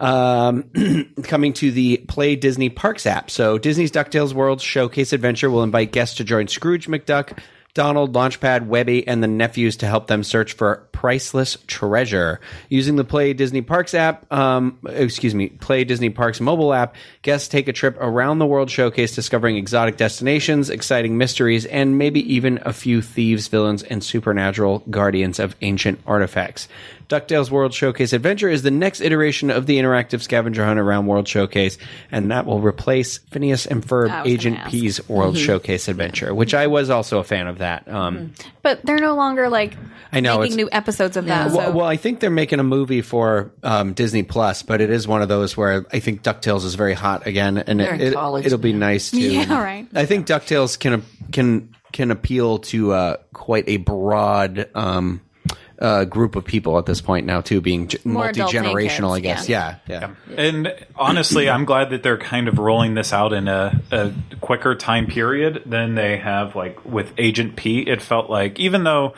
um, coming to the Play Disney Parks app. So Disney's DuckTales World Showcase Adventure will invite guests to join Scrooge McDuck, Donald, Launchpad, Webby, and the nephews to help them search for priceless treasure. Using the Play Disney Parks app, um, excuse me, Play Disney Parks mobile app, guests take a trip around the World Showcase, discovering exotic destinations, exciting mysteries, and maybe even a few thieves, villains, and supernatural guardians of ancient artifacts. DuckTales World Showcase Adventure is the next iteration of the interactive scavenger hunt around World Showcase, and that will replace Phineas and Ferb I was Agent gonna ask. P's World Showcase Adventure, which I was also a fan of that. Um, But they're no longer like I know, making it's- new episodes of that. well, so. well, I think they're making a movie for um, Disney Plus, but it is one of those where I think DuckTales is very hot again, and They're it, in it, college it'll be now. nice to. Yeah, right. I think DuckTales can can can appeal to uh, quite a broad um, uh, group of people at this point now, too, being g- More adult paying multi-generational. I kids, guess, yeah, yeah. And honestly, I'm glad that they're kind of rolling this out in a, a quicker time period than they have, like with Agent P. It felt like, even though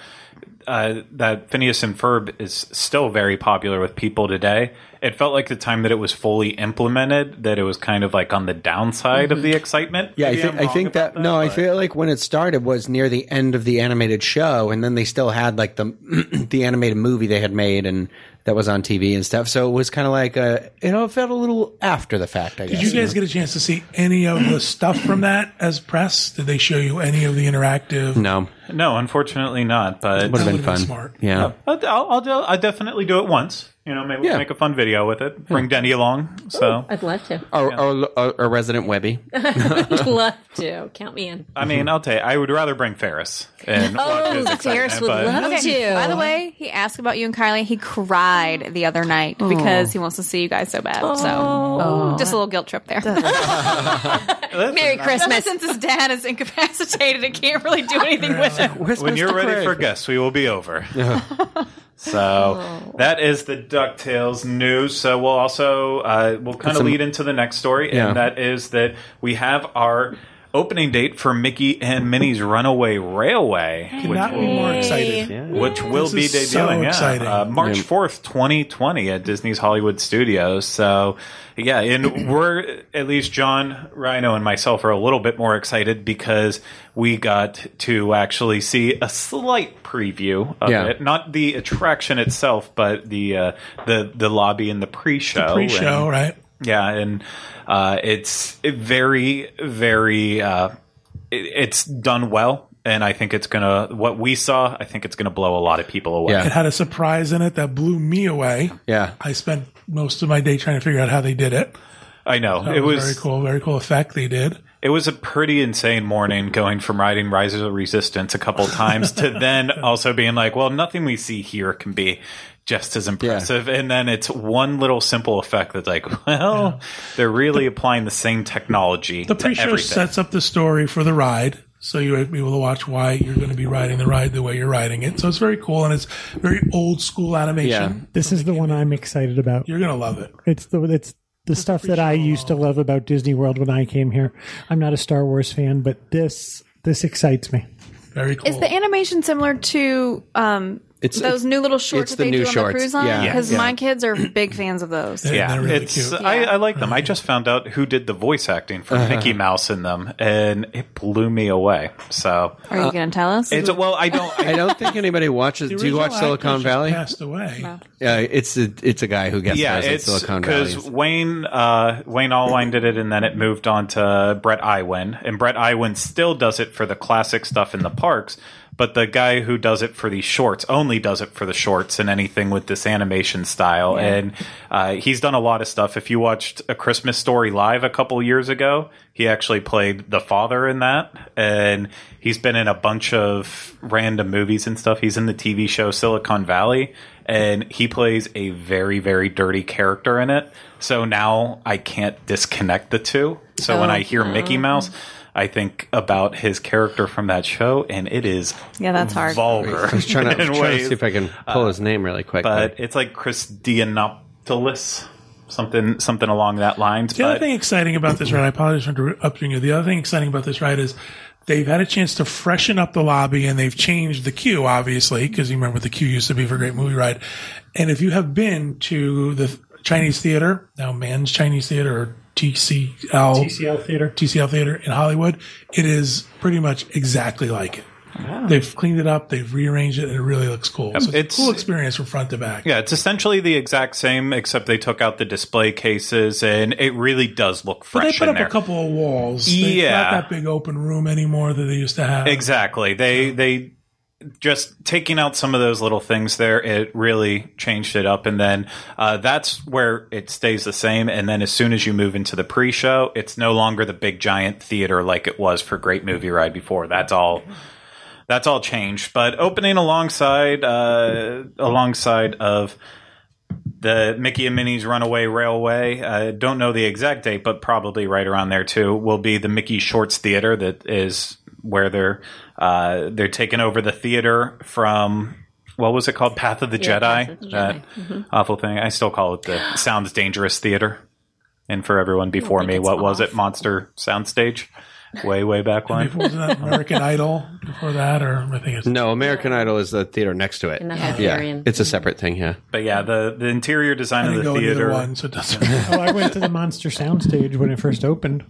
uh, that Phineas and Ferb is still very popular with people today, it felt like the time that it was fully implemented, that it was kind of like on the downside of the excitement. Yeah, I Maybe think I'm I wrong think about that, no, I but- feel like when it started was near the end of the animated show, and then they still had like the the animated movie they had made and that was on T V and stuff. So it was kind of like a, you know, it felt a little after the fact. I guess. Did you guys get a chance to see any of the stuff from that as press? Did they show you any of the interactive? No, No, unfortunately not. But would have That been would've been fun. smart. Yeah. I'll, I'll, I'll, do- I'll definitely do it once. You know, maybe Yeah. we'll make a fun video with it. Bring Denny along. So, I'd love to. Our, our, our, our resident Webby. I'd love to. Count me in. I mean, I'll tell you, I would rather bring Ferris. And watch Oh, his Ferris excitement, would but- love to. By the way, he asked about you and Kylie. He cried the other night because he wants to see you guys so bad. So just a little guilt trip there. Merry Christmas. Since his dad is incapacitated and can't really do anything with him. When you're ready for guests, we will be over. So that is the DuckTales news. So we'll also uh, we'll kind of Some- lead into the next story, Yeah. and that is that we have our opening date for Mickey and Minnie's Runaway Railway, which Not be will, more excited. which will This be is debuting so yeah, exciting. uh, March fourth, twenty twenty at Disney's Hollywood Studios. So yeah, and we're, at least John, Rhino, and myself are a little bit more excited because we got to actually see a slight preview of Yeah. it. Not the attraction itself, but the uh, the the lobby and the pre-show. Pre-show, And- right? yeah, and uh, it's very, very. Uh, it, it's done well, and I think it's gonna. What we saw, I think it's gonna blow a lot of people away. Yeah. It had a surprise in it that blew me away. Yeah. I spent most of my day trying to figure out how they did it. I know That it was, was. very cool, very cool effect they did. it was a pretty insane morning going from riding Rise of the Resistance a couple times to then also being like, well, nothing we see here can be just as impressive. Yeah. And then it's one little simple effect that's like, well, yeah. they're really the, applying the same technology The to pre-show everything. Sets up the story for the ride. So you'll be able to watch why you're going to be riding the ride the way you're riding it. So it's very cool, and it's very old school animation. Yeah. This is the one I'm excited about. You're going to love it. It's the it's the it's stuff that I used to love about Disney World when I came here. I'm not a Star Wars fan, but this this excites me. Very cool. Is the animation similar to um, It's, those it's, new little shorts it's that the they new do on shorts. the cruise line? Yeah. Because Yeah. my kids are big fans of those. They're, Yeah, they're really it's cute. I, I like them. I just found out who did the voice acting for Mickey Mouse in them, and it blew me away. So, Are you going to tell us? it's well, I don't. I don't think anybody watches. The Do you watch original Silicon actor just Valley? Passed away. No. Yeah, it's a it's a guy who gets Yeah, stars in it's Silicon Valley. because Wayne uh, Wayne Allwine did it, and then it moved on to Brett Iwan, and Brett Iwan still does it for the classic stuff in the parks. But the guy who does it for these shorts only does it for the shorts and anything with this animation style. Yeah. And uh, he's done a lot of stuff. If you watched A Christmas Story live a couple years ago, he actually played the father in that. And he's been in a bunch of random movies and stuff. He's in the T V show Silicon Valley. And he plays a very, very dirty character in it. So now I can't disconnect the two. So oh, when I hear uh, Mickey Mouse, I think about his character from that show, and it is yeah, that's hard. vulgar. I was trying to, trying to see if I can pull uh, his name really quick. But it's like Chris Dianopoulos, something something along that lines. The but, other thing exciting about this ride, I apologize for interrupting you. The other thing exciting about this ride is they've had a chance to freshen up the lobby, and they've changed the queue, obviously, because you remember the queue used to be for Great Movie Ride. And if you have been to the Chinese Theater, now Mann's Chinese Theater, or T C L T C L Theater. T C L Theater in Hollywood, it is pretty much exactly like it. Wow. They've cleaned it up, they've rearranged it, and it really looks cool. So it's, it's a cool experience from front to back. Yeah, it's essentially the exact same, except they took out the display cases, and it really does look fresh. But they put in up there. a couple of walls. They, yeah, not that big open room anymore that they used to have. Exactly. They they. Just taking out some of those little things there, it really changed it up. And then uh, that's where it stays the same. And then as soon as you move into the pre-show, it's no longer the big giant theater like it was for Great Movie Ride before. That's all. That's all changed. But opening alongside uh, alongside of the Mickey and Minnie's Runaway Railway, I uh, don't know the exact date, but probably right around there too, will be the Mickey Shorts Theater that is where they're uh, they're taking over the theater from, what was it called? Path of the yeah, Jedi? Path of the Jedi. That mm-hmm. awful thing. I still call it the Sounds Dangerous Theater. And for everyone before me, what was it? Monster Soundstage? Way, way back when. Before that, American Idol before that, or I think it's no. American Idol is the theater next to it. In the yeah, it's a separate thing. Yeah, but yeah, the, the interior design of the go theater. One, so it doesn't oh, I went to the Monster Soundstage when it first opened.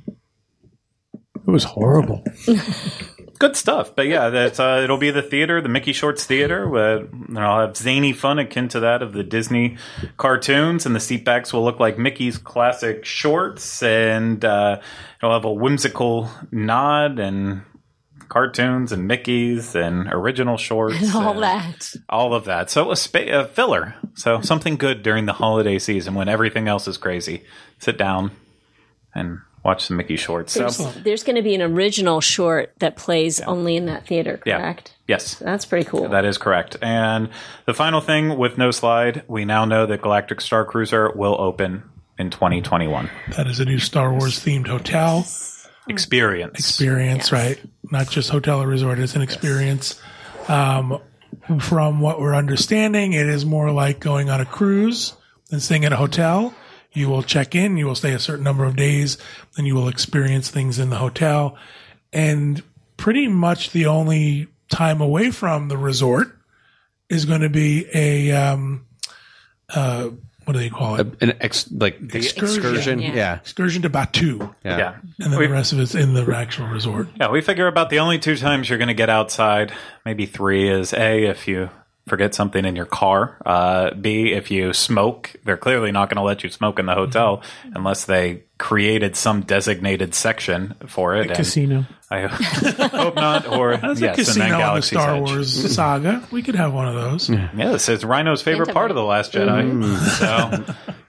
It was horrible. Good stuff, but yeah, that's uh, it'll be the theater, the Mickey Shorts Theater. Uh, I'll have zany fun akin to that of the Disney cartoons, and the seatbacks will look like Mickey's classic shorts, and uh, it'll have a whimsical nod and cartoons and Mickey's and original shorts and all and that, all of that. So a, spa- a filler, so something good during the holiday season when everything else is crazy. Sit down and watch the Mickey shorts. There's, so, there's going to be an original short that plays yeah. only in that theater, correct? Yeah. Yes. That's pretty cool. That is correct. And the final thing with no slide, we now know that Galactic Star Cruiser will open in twenty twenty-one. That is a new Star Wars themed hotel. Experience. Experience, yes. Right. Not just hotel or resort, it's an experience. Yes. Um, from what we're understanding, it is more like going on a cruise than staying at a hotel. You will check in, you will stay a certain number of days, then you will experience things in the hotel. And pretty much the only time away from the resort is going to be a, um, uh, what do they call it? An ex, like excursion. excursion. Yeah. yeah. Excursion to Batu. Yeah. yeah. And then we, the rest of it's in the actual resort. Yeah, we figure about the only two times you're going to get outside, maybe three, is A, if you forget something in your car. Uh, B, if you smoke, they're clearly not going to let you smoke in the hotel mm-hmm. unless they created some designated section for it. A casino. I hope not. Or That's yes, a casino and then on the Star Edge. Wars saga. We could have one of those. Yeah, this is Rhino's favorite part of The Last Jedi. Mm. So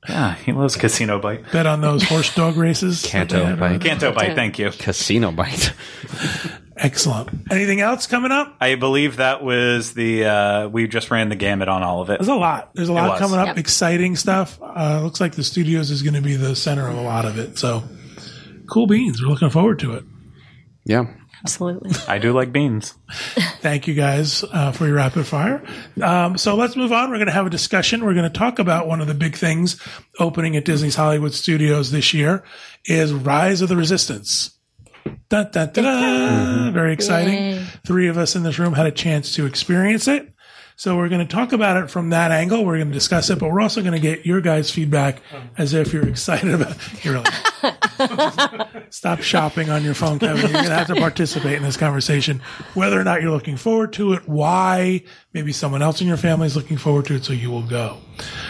Yeah, he loves Casino Bite. Bet on those horse dog races. Canto Bite. Canto Bite, thank you. Casino Bite. Excellent. Anything else coming up? I believe that was the, uh, we just ran the gamut on all of it. There's a lot. There's a lot was. coming up. Yep. Exciting stuff. Uh, looks like the studios is going to be the center of a lot of it. So cool beans. We're looking forward to it. Yeah. Absolutely. I do like beans. Thank you guys uh, for your rapid fire. Um, so let's move on. We're going to have a discussion. We're going to talk about one of the big things opening at Disney's Hollywood Studios this year is Rise of the Resistance. Dun, dun, dun, dun. Very exciting. Yay. Three of us in this room had a chance to experience it. So we're going to talk about it from that angle. We're going to discuss it, but we're also going to get your guys' feedback as if you're excited about it. You're like, stop shopping on your phone, Kevin. You're going to have to participate in this conversation, whether or not you're looking forward to it, why, maybe someone else in your family is looking forward to it, so you will go.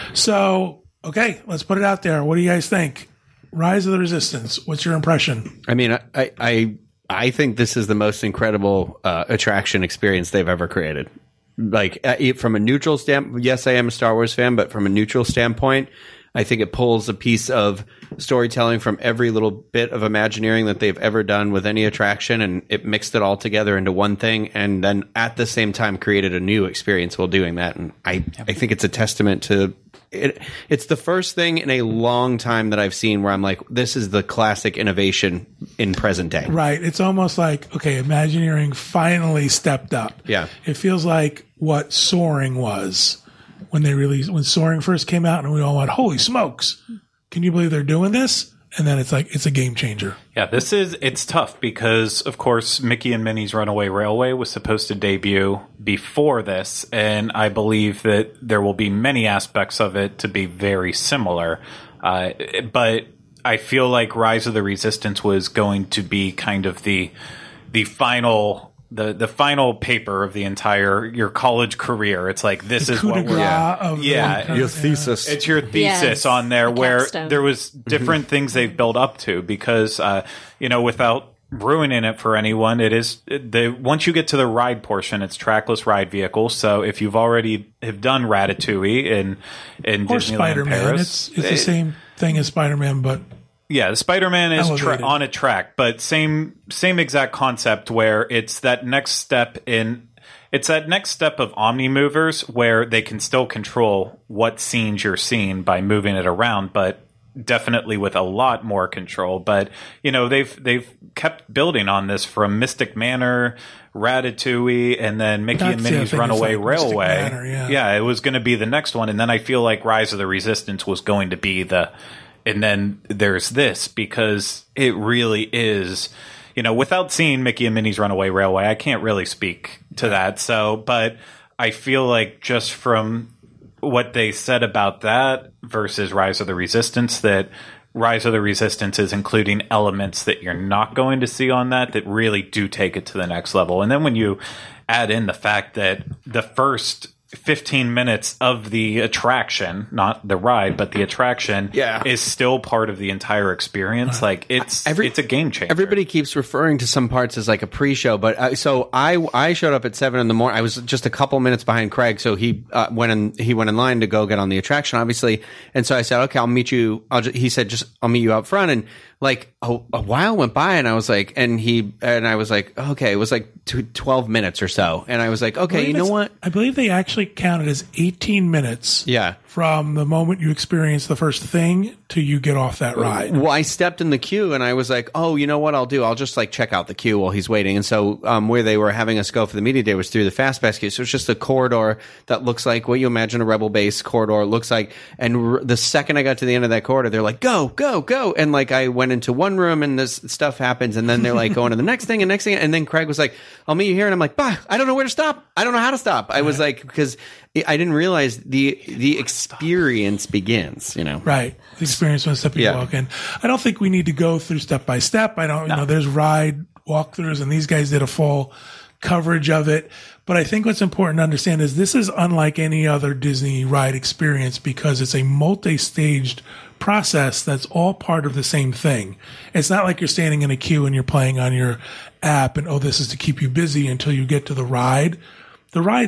So, okay, let's put it out there. What do you guys think? Rise of the Resistance. What's your impression? I mean, I I, I think this is the most incredible uh, attraction experience they've ever created. Like uh, from a neutral standpoint, yes, I am a Star Wars fan, but from a neutral standpoint, I think it pulls a piece of storytelling from every little bit of Imagineering that they've ever done with any attraction, and it mixed it all together into one thing, and then at the same time created a new experience while doing that. And I, I think it's a testament to it. It's the first thing in a long time that I've seen where I'm like, this is the classic innovation in present day. Right. It's almost like, okay, Imagineering finally stepped up. Yeah. It feels like what Soaring was when they released, when Soaring first came out, and we all went, holy smokes, can you believe they're doing this? And then it's like, it's a game changer. Yeah, this is, it's tough because, of course, Mickey and Minnie's Runaway Railway was supposed to debut before this, and I believe that there will be many aspects of it to be very similar. Uh, but I feel like Rise of the Resistance was going to be kind of the the final the the final paper of the entire your college career. It's like this The is coup what de we're grace yeah of yeah the- Your thesis. it's your thesis Yes, on there the where capstone. there was different things they've built up to because uh, you know, without ruining it for anyone, it is the once you get to the ride portion, it's trackless ride vehicles. So if you've already have done Ratatouille in in Or Disneyland Spider-Man. Paris, It's, it's it- the same thing as Spider-Man, but yeah, the Spider-Man is tra- Elevated. on a track, but same same exact concept where it's that next step in it's that next step of Omnimovers where they can still control what scenes you're seeing by moving it around, but definitely with a lot more control. But you know, they've they've kept building on this from Mystic Manor, Ratatouille, and then Mickey That's and the Minnie's thing, it's Runaway like Mystic Railway. Manor, yeah. it was going to be the next one, and then I feel like Rise of the Resistance was going to be the and then there's this because it really is, you know, without seeing Mickey and Minnie's Runaway Railway, I can't really speak to that. So, but I feel like just from what they said about that versus Rise of the Resistance, that Rise of the Resistance is including elements that you're not going to see on that, that really do take it to the next level. And then when you add in the fact that the first fifteen minutes of the attraction, not the ride, but the attraction Yeah. is still part of the entire experience. Like it's, Every- it's a game changer. Everybody keeps referring to some parts as like a pre-show, but uh, so I I showed up at seven in the morning. I was just a couple minutes behind Craig, so he uh, went in. He went in line to go get on the attraction, obviously. And so I said, "Okay, I'll meet you." I'll ju- he said, "Just I'll meet you out front." And like a, a while went by, and I was like, and he and I was like, "Okay." It was like two, twelve minutes or so, and I was like, "Okay, you know It's- what?" I believe they actually counted as eighteen minutes. Yeah. From the moment you experience the first thing to you get off that ride. Well, I stepped in the queue and I was like, oh, you know what I'll do? I'll just like check out the queue while he's waiting. And so um, where they were having us go for the media day was through the Fast Pass queue. So it's just a corridor that looks like what you imagine a Rebel base corridor looks like. And r- the second I got to the end of that corridor, they're like, go, go, go. And like I went into one room and this stuff happens. And then they're like going to the next thing and next thing. And then Craig was like, I'll meet you here. And I'm like, bah, I don't know where to stop. I don't know how to stop. I was like, because I didn't realize the the experience begins, you know. Right. The experience when step you Yeah. walk in. I don't think we need to go through step by step. I don't, you know, there's ride walkthroughs and these guys did a full coverage of it. But I think what's important to understand is this is unlike any other Disney ride experience because it's a multi-staged process that's all part of the same thing. It's not like you're standing in a queue and you're playing on your app and, oh, this is to keep you busy until you get to the ride. The ride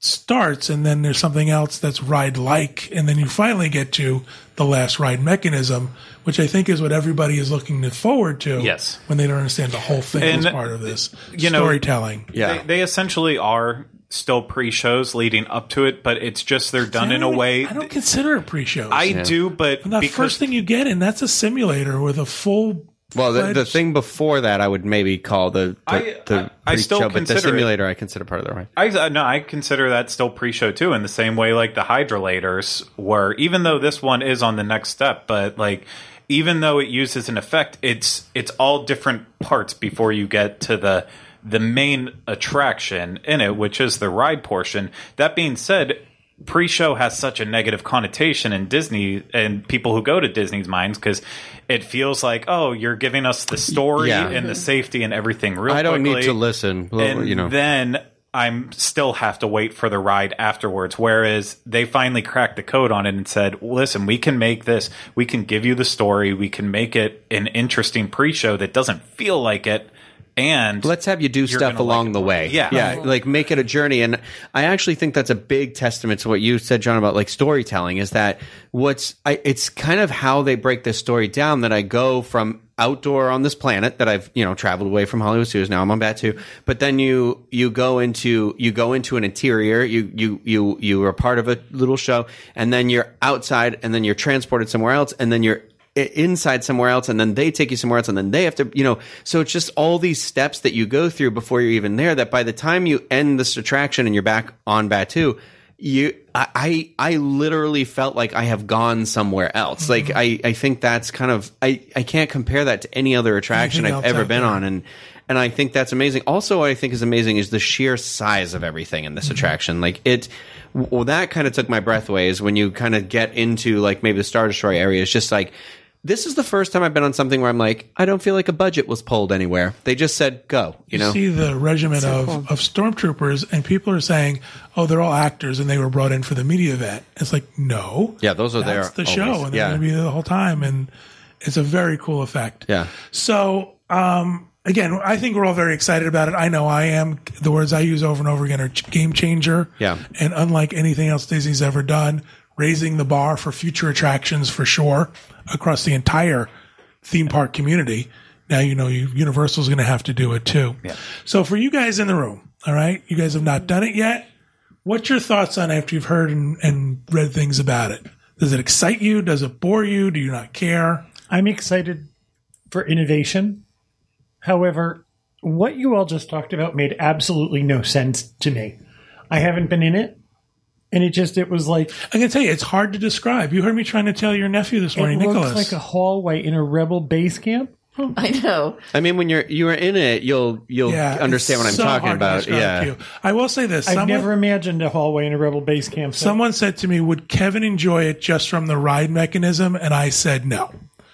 starts, and then there's something else that's ride-like, and then you finally get to the last ride mechanism, which I think is what everybody is looking forward to. Yes. When they don't understand the whole thing And, as part of this you know, storytelling. Yeah. They, they essentially are still pre-shows leading up to it, but it's just they're done in a way. I don't consider it pre-shows. I do, but And the because first thing you get in, that's a simulator with a full. Well, the, the fledged- thing before that, I would maybe call the the, I- the I- I still pre-show, but the consider it- simulator I consider part of the ride. I uh, no, I consider that still pre-show too, in the same way like the hydrolators were. Even though this one is on the next step, but like even though it uses an effect, it's it's all different parts before you get to the the main attraction in it, which is the ride portion. That being said, pre-show has such a negative connotation in Disney and people who go to Disney's minds because it feels like, oh, you're giving us the story Yeah. and the safety and everything real I don't quickly. need to listen. Well, And you know, then I'm still have to wait for the ride afterwards. Whereas they finally cracked the code on it and said, listen, we can make this. We can give you the story. We can make it an interesting pre-show that doesn't feel like it. And let's have you do stuff gonna along like the it. way. Yeah. Yeah. Like make it a journey. And I actually think that's a big testament to what you said, John, about like storytelling is that what's, I, it's kind of how they break this story down that I go from outdoor on this planet that I've, you know, traveled away from Hollywood Studios. Now I'm on Batuu, but then you, you go into, you go into an interior, you, you, you, you are part of a little show and then you're outside and then you're transported somewhere else and then you're inside somewhere else and then they take you somewhere else and then they have to, you know, so it's just all these steps that you go through before you're even there that by the time you end this attraction and you're back on Batuu, you, I, I, I literally felt like I have gone somewhere else. Mm-hmm. Like I, I think that's kind of, I, I can't compare that to any other attraction Anything I've else ever out been there. on. And, and I think that's amazing. Also, what I think is amazing is the sheer size of everything in this Mm-hmm. attraction. Like it, well, that kind of took my breath away is when you kind of get into like maybe the Star Destroyer area. It's just like, this is the first time I've been on something where I'm like, I don't feel like a budget was pulled anywhere. They just said, go, you know? see the regiment of, of stormtroopers, and people are saying, oh, they're all actors and they were brought in for the media event. It's like, no. Yeah, those are That's there the show, always. and they're Yeah. going to be there the whole time. And it's a very cool effect. Yeah. So, um, again, I think we're all very excited about it. I know I am. The words I use over and over again are ch- game changer. Yeah. And unlike anything else Disney's ever done, raising the bar for future attractions for sure across the entire theme park community. Now, you know, you, Universal's going to have to do it too. Yeah. So for you guys in the room, all right, you guys have not done it yet. What's your thoughts on it after you've heard and, and read things about it? Does it excite you? Does it bore you? Do you not care? I'm excited for innovation. However, what you all just talked about made absolutely no sense to me. I haven't been in it, and it just, it was like, I can tell you, it's hard to describe. You heard me trying to tell your nephew this morning, it Nicholas. looks like a hallway in a rebel base camp. I know. I mean, when you're you are in it, you'll you'll Yeah, understand what I'm it's so talking hard to about. describe Yeah. to you. I will say this. I've Someone, never imagined a hallway in a rebel base camp. So someone said to me, would Kevin enjoy it just from the ride mechanism? And I said no.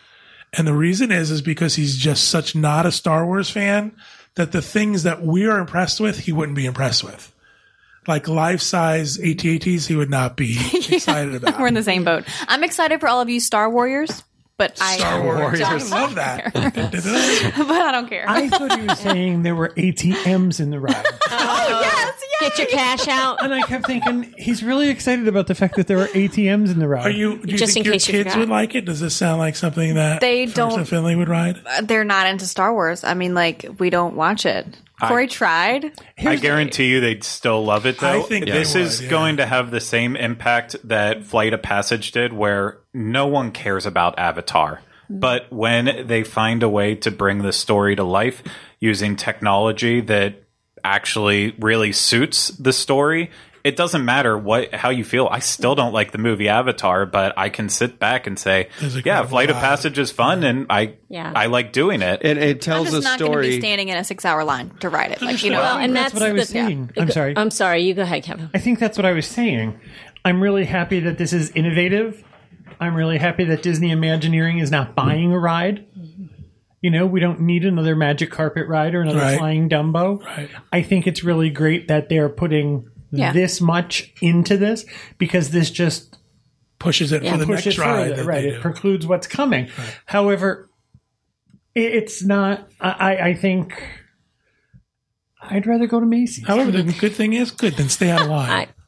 And the reason is, is because he's just such not a Star Wars fan that the things that we are impressed with, he wouldn't be impressed with. Like life-size A T A Ts, he would not be excited about. We're in the same boat. I'm excited for all of you Star Warriors, but I Star Wars. I don't love that. but I don't care. I thought he was saying there were A T Ms in the ride. oh yes, yes. Get your cash out. And I kept thinking, he's really excited about the fact that there were A T Ms in the ride. Are you? Do you Just think in your case you kids forgot. would like it? Does this sound like something that They First don't- and Finley would ride? They're not into Star Wars. I mean, like we don't watch it. Corey tried. I guarantee you they'd still love it, though. I think they this would, is yeah. going to have the same impact that Flight of Passage did, where no one cares about Avatar. But when they find a way to bring the story to life using technology that actually really suits the story, it doesn't matter what how you feel. I still don't like the movie Avatar, but I can sit back and say, There's a yeah, kind of Flight of vibe. Passage is fun, and I Yeah. I like doing it. It, it I'm tells just a not going to story. be standing in a six-hour line to ride it. Like you know, Well, and that's that's, what I was the, saying. I'm sorry. I'm sorry. You go ahead, Kevin. I think that's what I was saying. I'm really happy that this is innovative. I'm really happy that Disney Imagineering is not buying a ride. You know, we don't need another Magic Carpet ride or another Right. Flying Dumbo. Right. I think it's really great that they're putting Yeah. this much into this because this just Pushes it Yeah. for the pushes next it ride. further. that Right. they It do. precludes what's coming. However, it- it's not, I, I think I'd rather go to Macy's. However, the good thing is, good. Then stay out of line. I,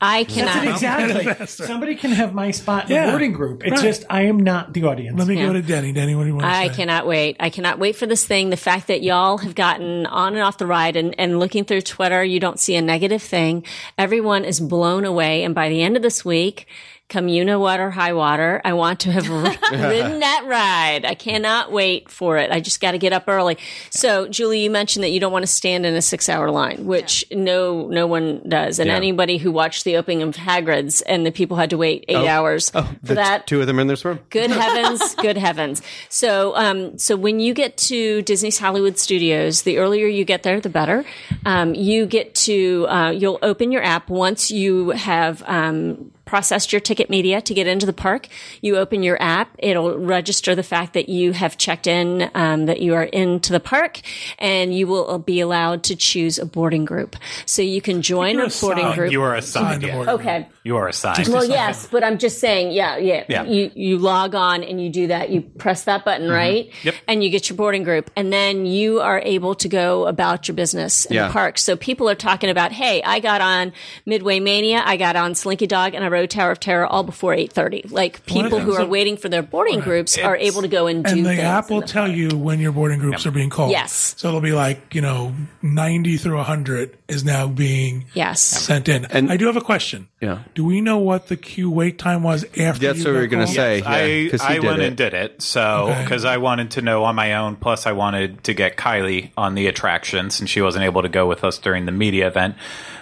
I That's cannot. it exactly. faster. Somebody can have my spot in Yeah, the boarding group. It's right. just I am not the audience. Let me Yeah. go to Denny. Denny, what do you want to I say? cannot wait. I cannot wait for this thing. The fact that y'all have gotten on and off the ride and, and looking through Twitter, you don't see a negative thing. Everyone is blown away. And by the end of this week, come you know what or high water, I want to have ridden that ride. I cannot wait for it. I just got to get up early. So, Julie, you mentioned that you don't want to stand in a six-hour line, which yeah. no no one does. And Yeah. anybody who watched the opening of Hagrid's and the people had to wait eight hours Oh, for the that. two of them in this room. Good heavens, good heavens. So, um, so when you get to Disney's Hollywood Studios, the earlier you get there, the better. Um, you get to, uh, you'll open your app once you have, um, processed your ticket media to get into the park. You open your app. It'll register the fact that you have checked in, um, that you are into the park, and you will be allowed to choose a boarding group. So you can join You're a boarding assigned. group. You are assigned. Signed Yeah. aboard. Okay. You are assigned. Well, yes, but I'm just saying, yeah, yeah. Yeah. You you log on and you do that. You press that button, right? Yep. And you get your boarding group, and then you are able to go about your business in Yeah. the park. So people are talking about, hey, I got on Midway Mania, I got on Slinky Dog, and I rode Tower of Terror all before eight thirty. Like people who are waiting for their boarding groups are It's- able to go and do And the things app in will the tell park. you when your boarding groups are being called. Yes. So it'll be like, you know, ninety through one hundred is now being Yes. sent in. And- I do have a question. Yeah. Do we know what the queue wait time was after That's you what we got were going to called? say. I, Yeah, 'cause he I did went it. and did it. So, Okay. because I wanted to know on my own. Plus, I wanted to get Kylie on the attraction since she wasn't able to go with us during the media event.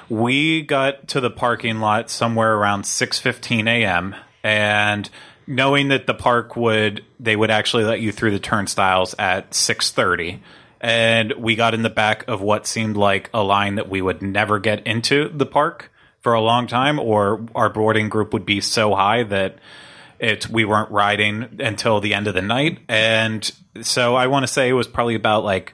We got to the parking lot somewhere around six fifteen a.m. and knowing that the park would, they would actually let you through the turnstiles at six thirty. And we got in the back of what seemed like a line that we would never get into the park for a long time, or our boarding group would be so high that it we weren't riding until the end of the night. And so I want to say it was probably about like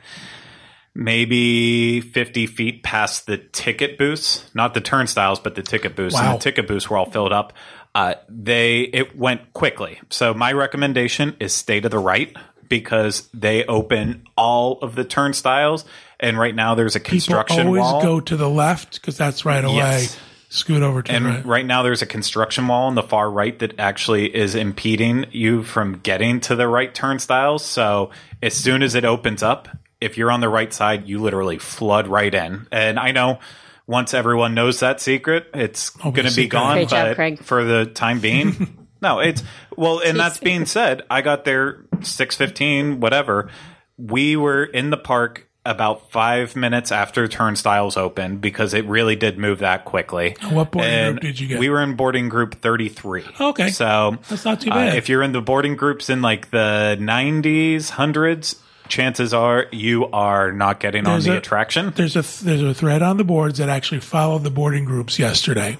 maybe fifty feet past the ticket booths, not the turnstiles, but the ticket booths. Wow. And the ticket booths were all filled up. Uh, they it went quickly. So my recommendation is stay to the right, because they open all of the turnstiles, and right now there's a People construction always wall. go to the left because that's right away. Yes. Scoot over to And the right. right now there's a construction wall on the far right that actually is impeding you from getting to the right turnstiles. So as soon as it opens up, if you're on the right side, you literally flood right in. And I know once everyone knows that secret, it's Oh, going to be secret. gone. Great job, but Craig. for the time being, no, it's well. And that's being said, I got there six fifteen, whatever. We were in the park about five minutes after turnstiles opened because it really did move that quickly. What boarding And group did you get? We were in boarding group thirty-three. Okay. So That's not too uh, bad. if you're in the boarding groups in like the nineties, hundreds, chances are you are not getting There's on the a- attraction. There's a there's a thread on the boards that actually followed the boarding groups yesterday,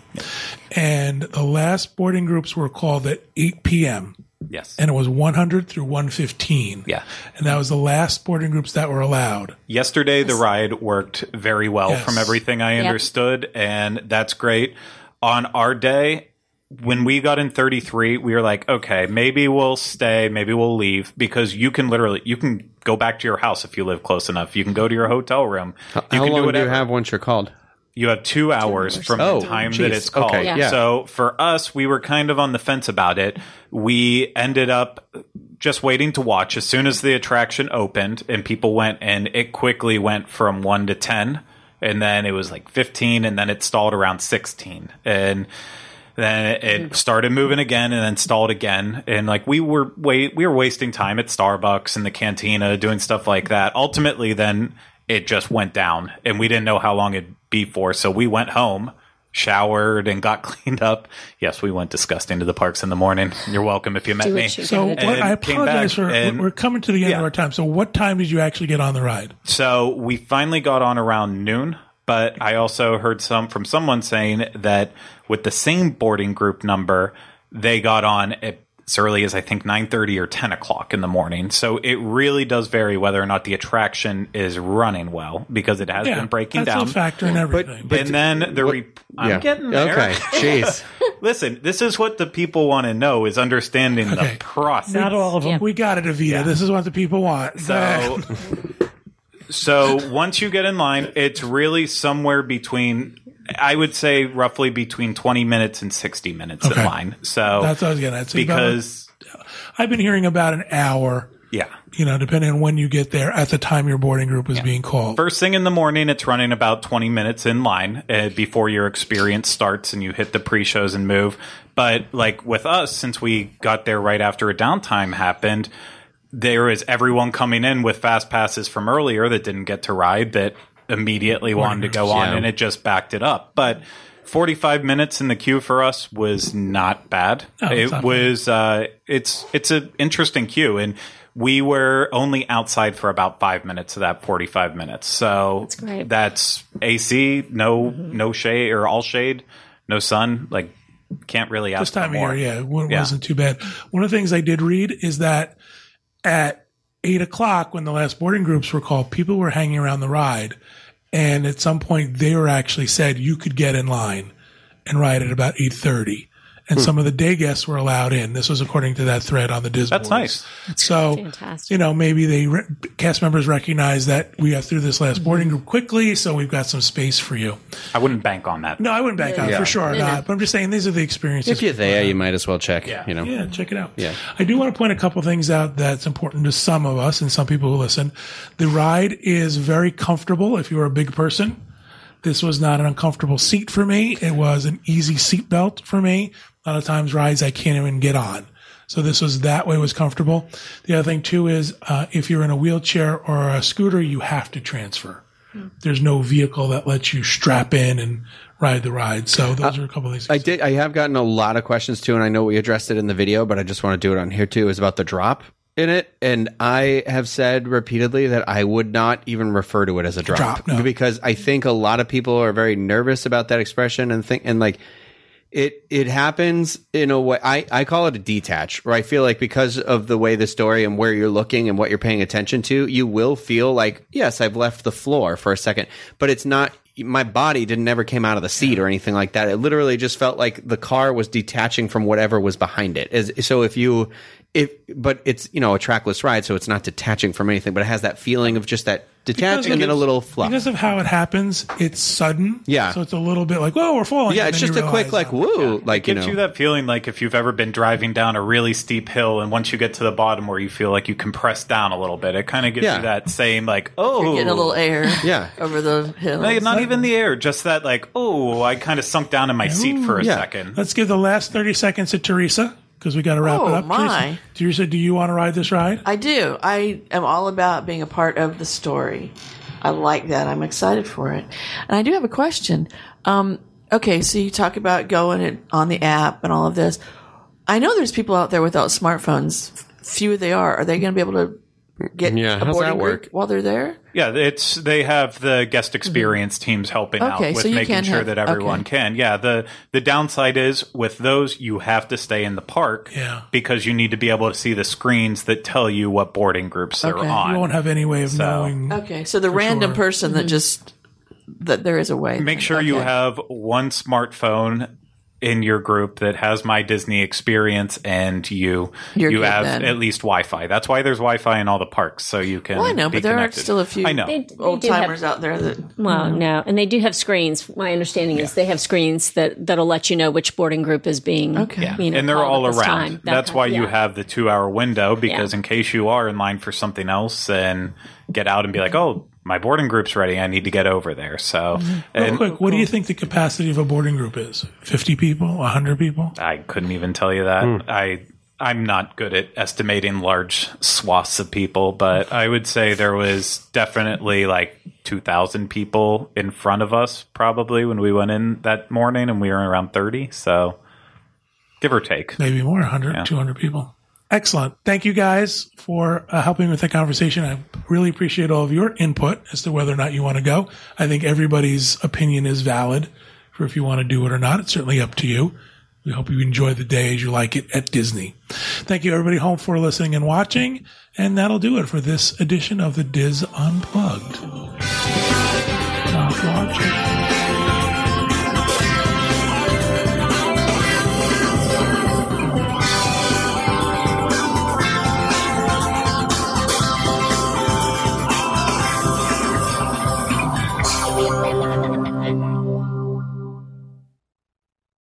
and the last boarding groups were called at eight p.m. Yes. and it was one hundred through one fifteen. Yeah. and that was the last boarding groups that were allowed. Yesterday, the ride worked very well Yes. from everything I Yep. understood, and that's great. On our day, when we got in thirty-three, we were like, okay, maybe we'll stay, maybe we'll leave, because you can literally, you can go back to your house if you live close enough. You can go to your hotel room. You How can long do do you whatever. have once you're called? You have two hours from Oh, the time geez. that it's called. Okay, Yeah. yeah. So for us, we were kind of on the fence about it. We ended up just waiting to watch. As soon as the attraction opened and people went, and it quickly went from one to ten, and then it was like fifteen, and then it stalled around sixteen. And then it started moving again, and then stalled again. And like we were wait, we were wasting time at Starbucks and the cantina doing stuff like that. Ultimately, then it just went down, and we didn't know how long it'd be for. So we went home, showered, and got cleaned up. Yes, we went disgusting to the parks in the morning. You're welcome if you met Do me. what you So gotta do. what, I And came apologize back for and- we're coming to the end Yeah. of our time. So what time did you actually get on the ride? So we finally got on around noon, but I also heard some from someone saying that with the same boarding group number, they got on at as early as I think nine thirty or ten o'clock in the morning. So it really does vary whether or not the attraction is running well, because it has been breaking that's down. a factor in everything. and then the re- I'm Yeah. getting there. Okay, jeez. Listen, this is what the people want to know, is understanding Okay. the process. Not all of them. Yeah. we got it, Avita. This is what the people want. So, so once you get in line, it's really somewhere between I would say roughly between twenty minutes and sixty minutes Okay. in line. So That's what I was getting at. So about- because I've been hearing about an hour, yeah. you know, depending on when you get there at the time your boarding group is being called. First thing in the morning, it's running about twenty minutes in line uh, before your experience starts and you hit the pre-shows and move. But like with us, since we got there right after a downtime happened, there is everyone coming in with fast passes from earlier that didn't get to ride that immediately wanted to go on, Yeah. and it just backed it up. But forty-five minutes in the queue for us was not bad. No, it's it not was uh, it's it's an interesting queue, and we were only outside for about five minutes of that forty-five minutes. So That's great. that's A C, no no shade or all shade, no sun. Like can't really ask This time for of more. year, yeah, it wa- Yeah. wasn't too bad. One of the things I did read is that at eight o'clock, when the last boarding groups were called, people were hanging around the ride. And at some point, they were actually said you could get in line and ride at about eight thirty. And some of the day guests were allowed in. This was according to that thread on the Disney. That's nice. So, Fantastic. you know, maybe they re- cast members recognize that we got through this last boarding group quickly, so we've got some space for you. I wouldn't bank on that. No, I wouldn't bank on it Yeah. for sure Yeah. not. But I'm just saying these are the experiences. If you're there, you might as well check. Yeah. You know. Yeah, check it out. Yeah. I do want to point a couple things out that's important to some of us and some people who listen. The ride is very comfortable if you're a big person. This was not an uncomfortable seat for me. It was an easy seat belt for me. A lot of times rides I can't even get on. So this was that way was comfortable. The other thing too is uh, if you're in a wheelchair or a scooter, you have to transfer. There's no vehicle that lets you strap in and ride the ride. So those are a couple of things. I did. I have gotten a lot of questions too, and I know we addressed it in the video, but I just want to do it on here too. Is about the drop in it, and I have said repeatedly that I would not even refer to it as a drop, Drop, no. because I think a lot of people are very nervous about that expression and think and like. It it happens in a way. I, I call it a detach, where I feel like because of the way the story and where you're looking and what you're paying attention to, you will feel like, yes, I've left the floor for a second, but it's not. My body didn't never came out of the seat or anything like that. It literally just felt like the car was detaching from whatever was behind it. As, so if you, if but it's you know a trackless ride, so it's not detaching from anything, but it has that feeling of just that detach and then a little fluff. Because of how it happens, it's sudden. Yeah. So it's a little bit like, whoa, we're falling. Yeah, And it's then just you a quick realize, like oh, woo, like you Gives know. you that feeling like if you've ever been driving down a really steep hill, and once you get to the bottom where you feel like you compress down a little bit, it kind of gives Yeah. you that same like, oh, You're getting a little air Yeah. over the hill. Like, not even the air, just that like, oh, I kind of sunk down in my seat for a Yeah. second. Let's give the last thirty seconds to Teresa because we got to wrap Oh, it up. my. Teresa, Teresa, do you want to ride this ride? I do. I am all about being a part of the story. I like that. I'm excited for it. And I do have a question. Um, okay, so you talk about going it on the app and all of this. I know there's people out there without smartphones. Few they are. Are they going to be able to get Yeah, a how's boarding that group work? while they're there? Yeah, it's they have the guest experience teams helping Mm-hmm. Okay, out with so you making can sure have- that everyone okay. can. Yeah, the the downside is with those you have to stay in the park Yeah. because you need to be able to see the screens that tell you what boarding groups they're Okay. on. You won't have any way of So- knowing. Okay, so the random sure. person that just that there is a way. Make sure you Okay. have one smartphone in your group that has My Disney Experience, and you You're you good have then. at least Wi-Fi. That's why there's Wi-Fi in all the parks, so you can. Well, I know, be but there are connected. still a few I know. They, they old do have- timers out there that Well, no, and they do have screens. My understanding is they have screens that that'll let you know which boarding group is being. Okay. Yeah. You know, and they're called all at this around. time, that That's kind- why you yeah. have the two-hour window, because Yeah. in case you are in line for something else, and get out and be like, "Oh, my boarding group's ready. I need to get over there." So, Real and quick, what do you think the capacity of a boarding group is? fifty people? one hundred people? I couldn't even tell you that. Hmm. I I'm not good at estimating large swaths of people, but I would say there was definitely like two thousand people in front of us probably when we went in that morning, and we were around thirty. So, give or take. Maybe more, one hundred, Yeah. two hundred people. Excellent. Thank you guys for uh, helping with the conversation. I really appreciate all of your input as to whether or not you want to go. I think everybody's opinion is valid for if you want to do it or not. It's certainly up to you. We hope you enjoy the day as you like it at Disney. Thank you, everybody home, for listening and watching. And that'll do it for this edition of the Diz Unplugged. Stop watching.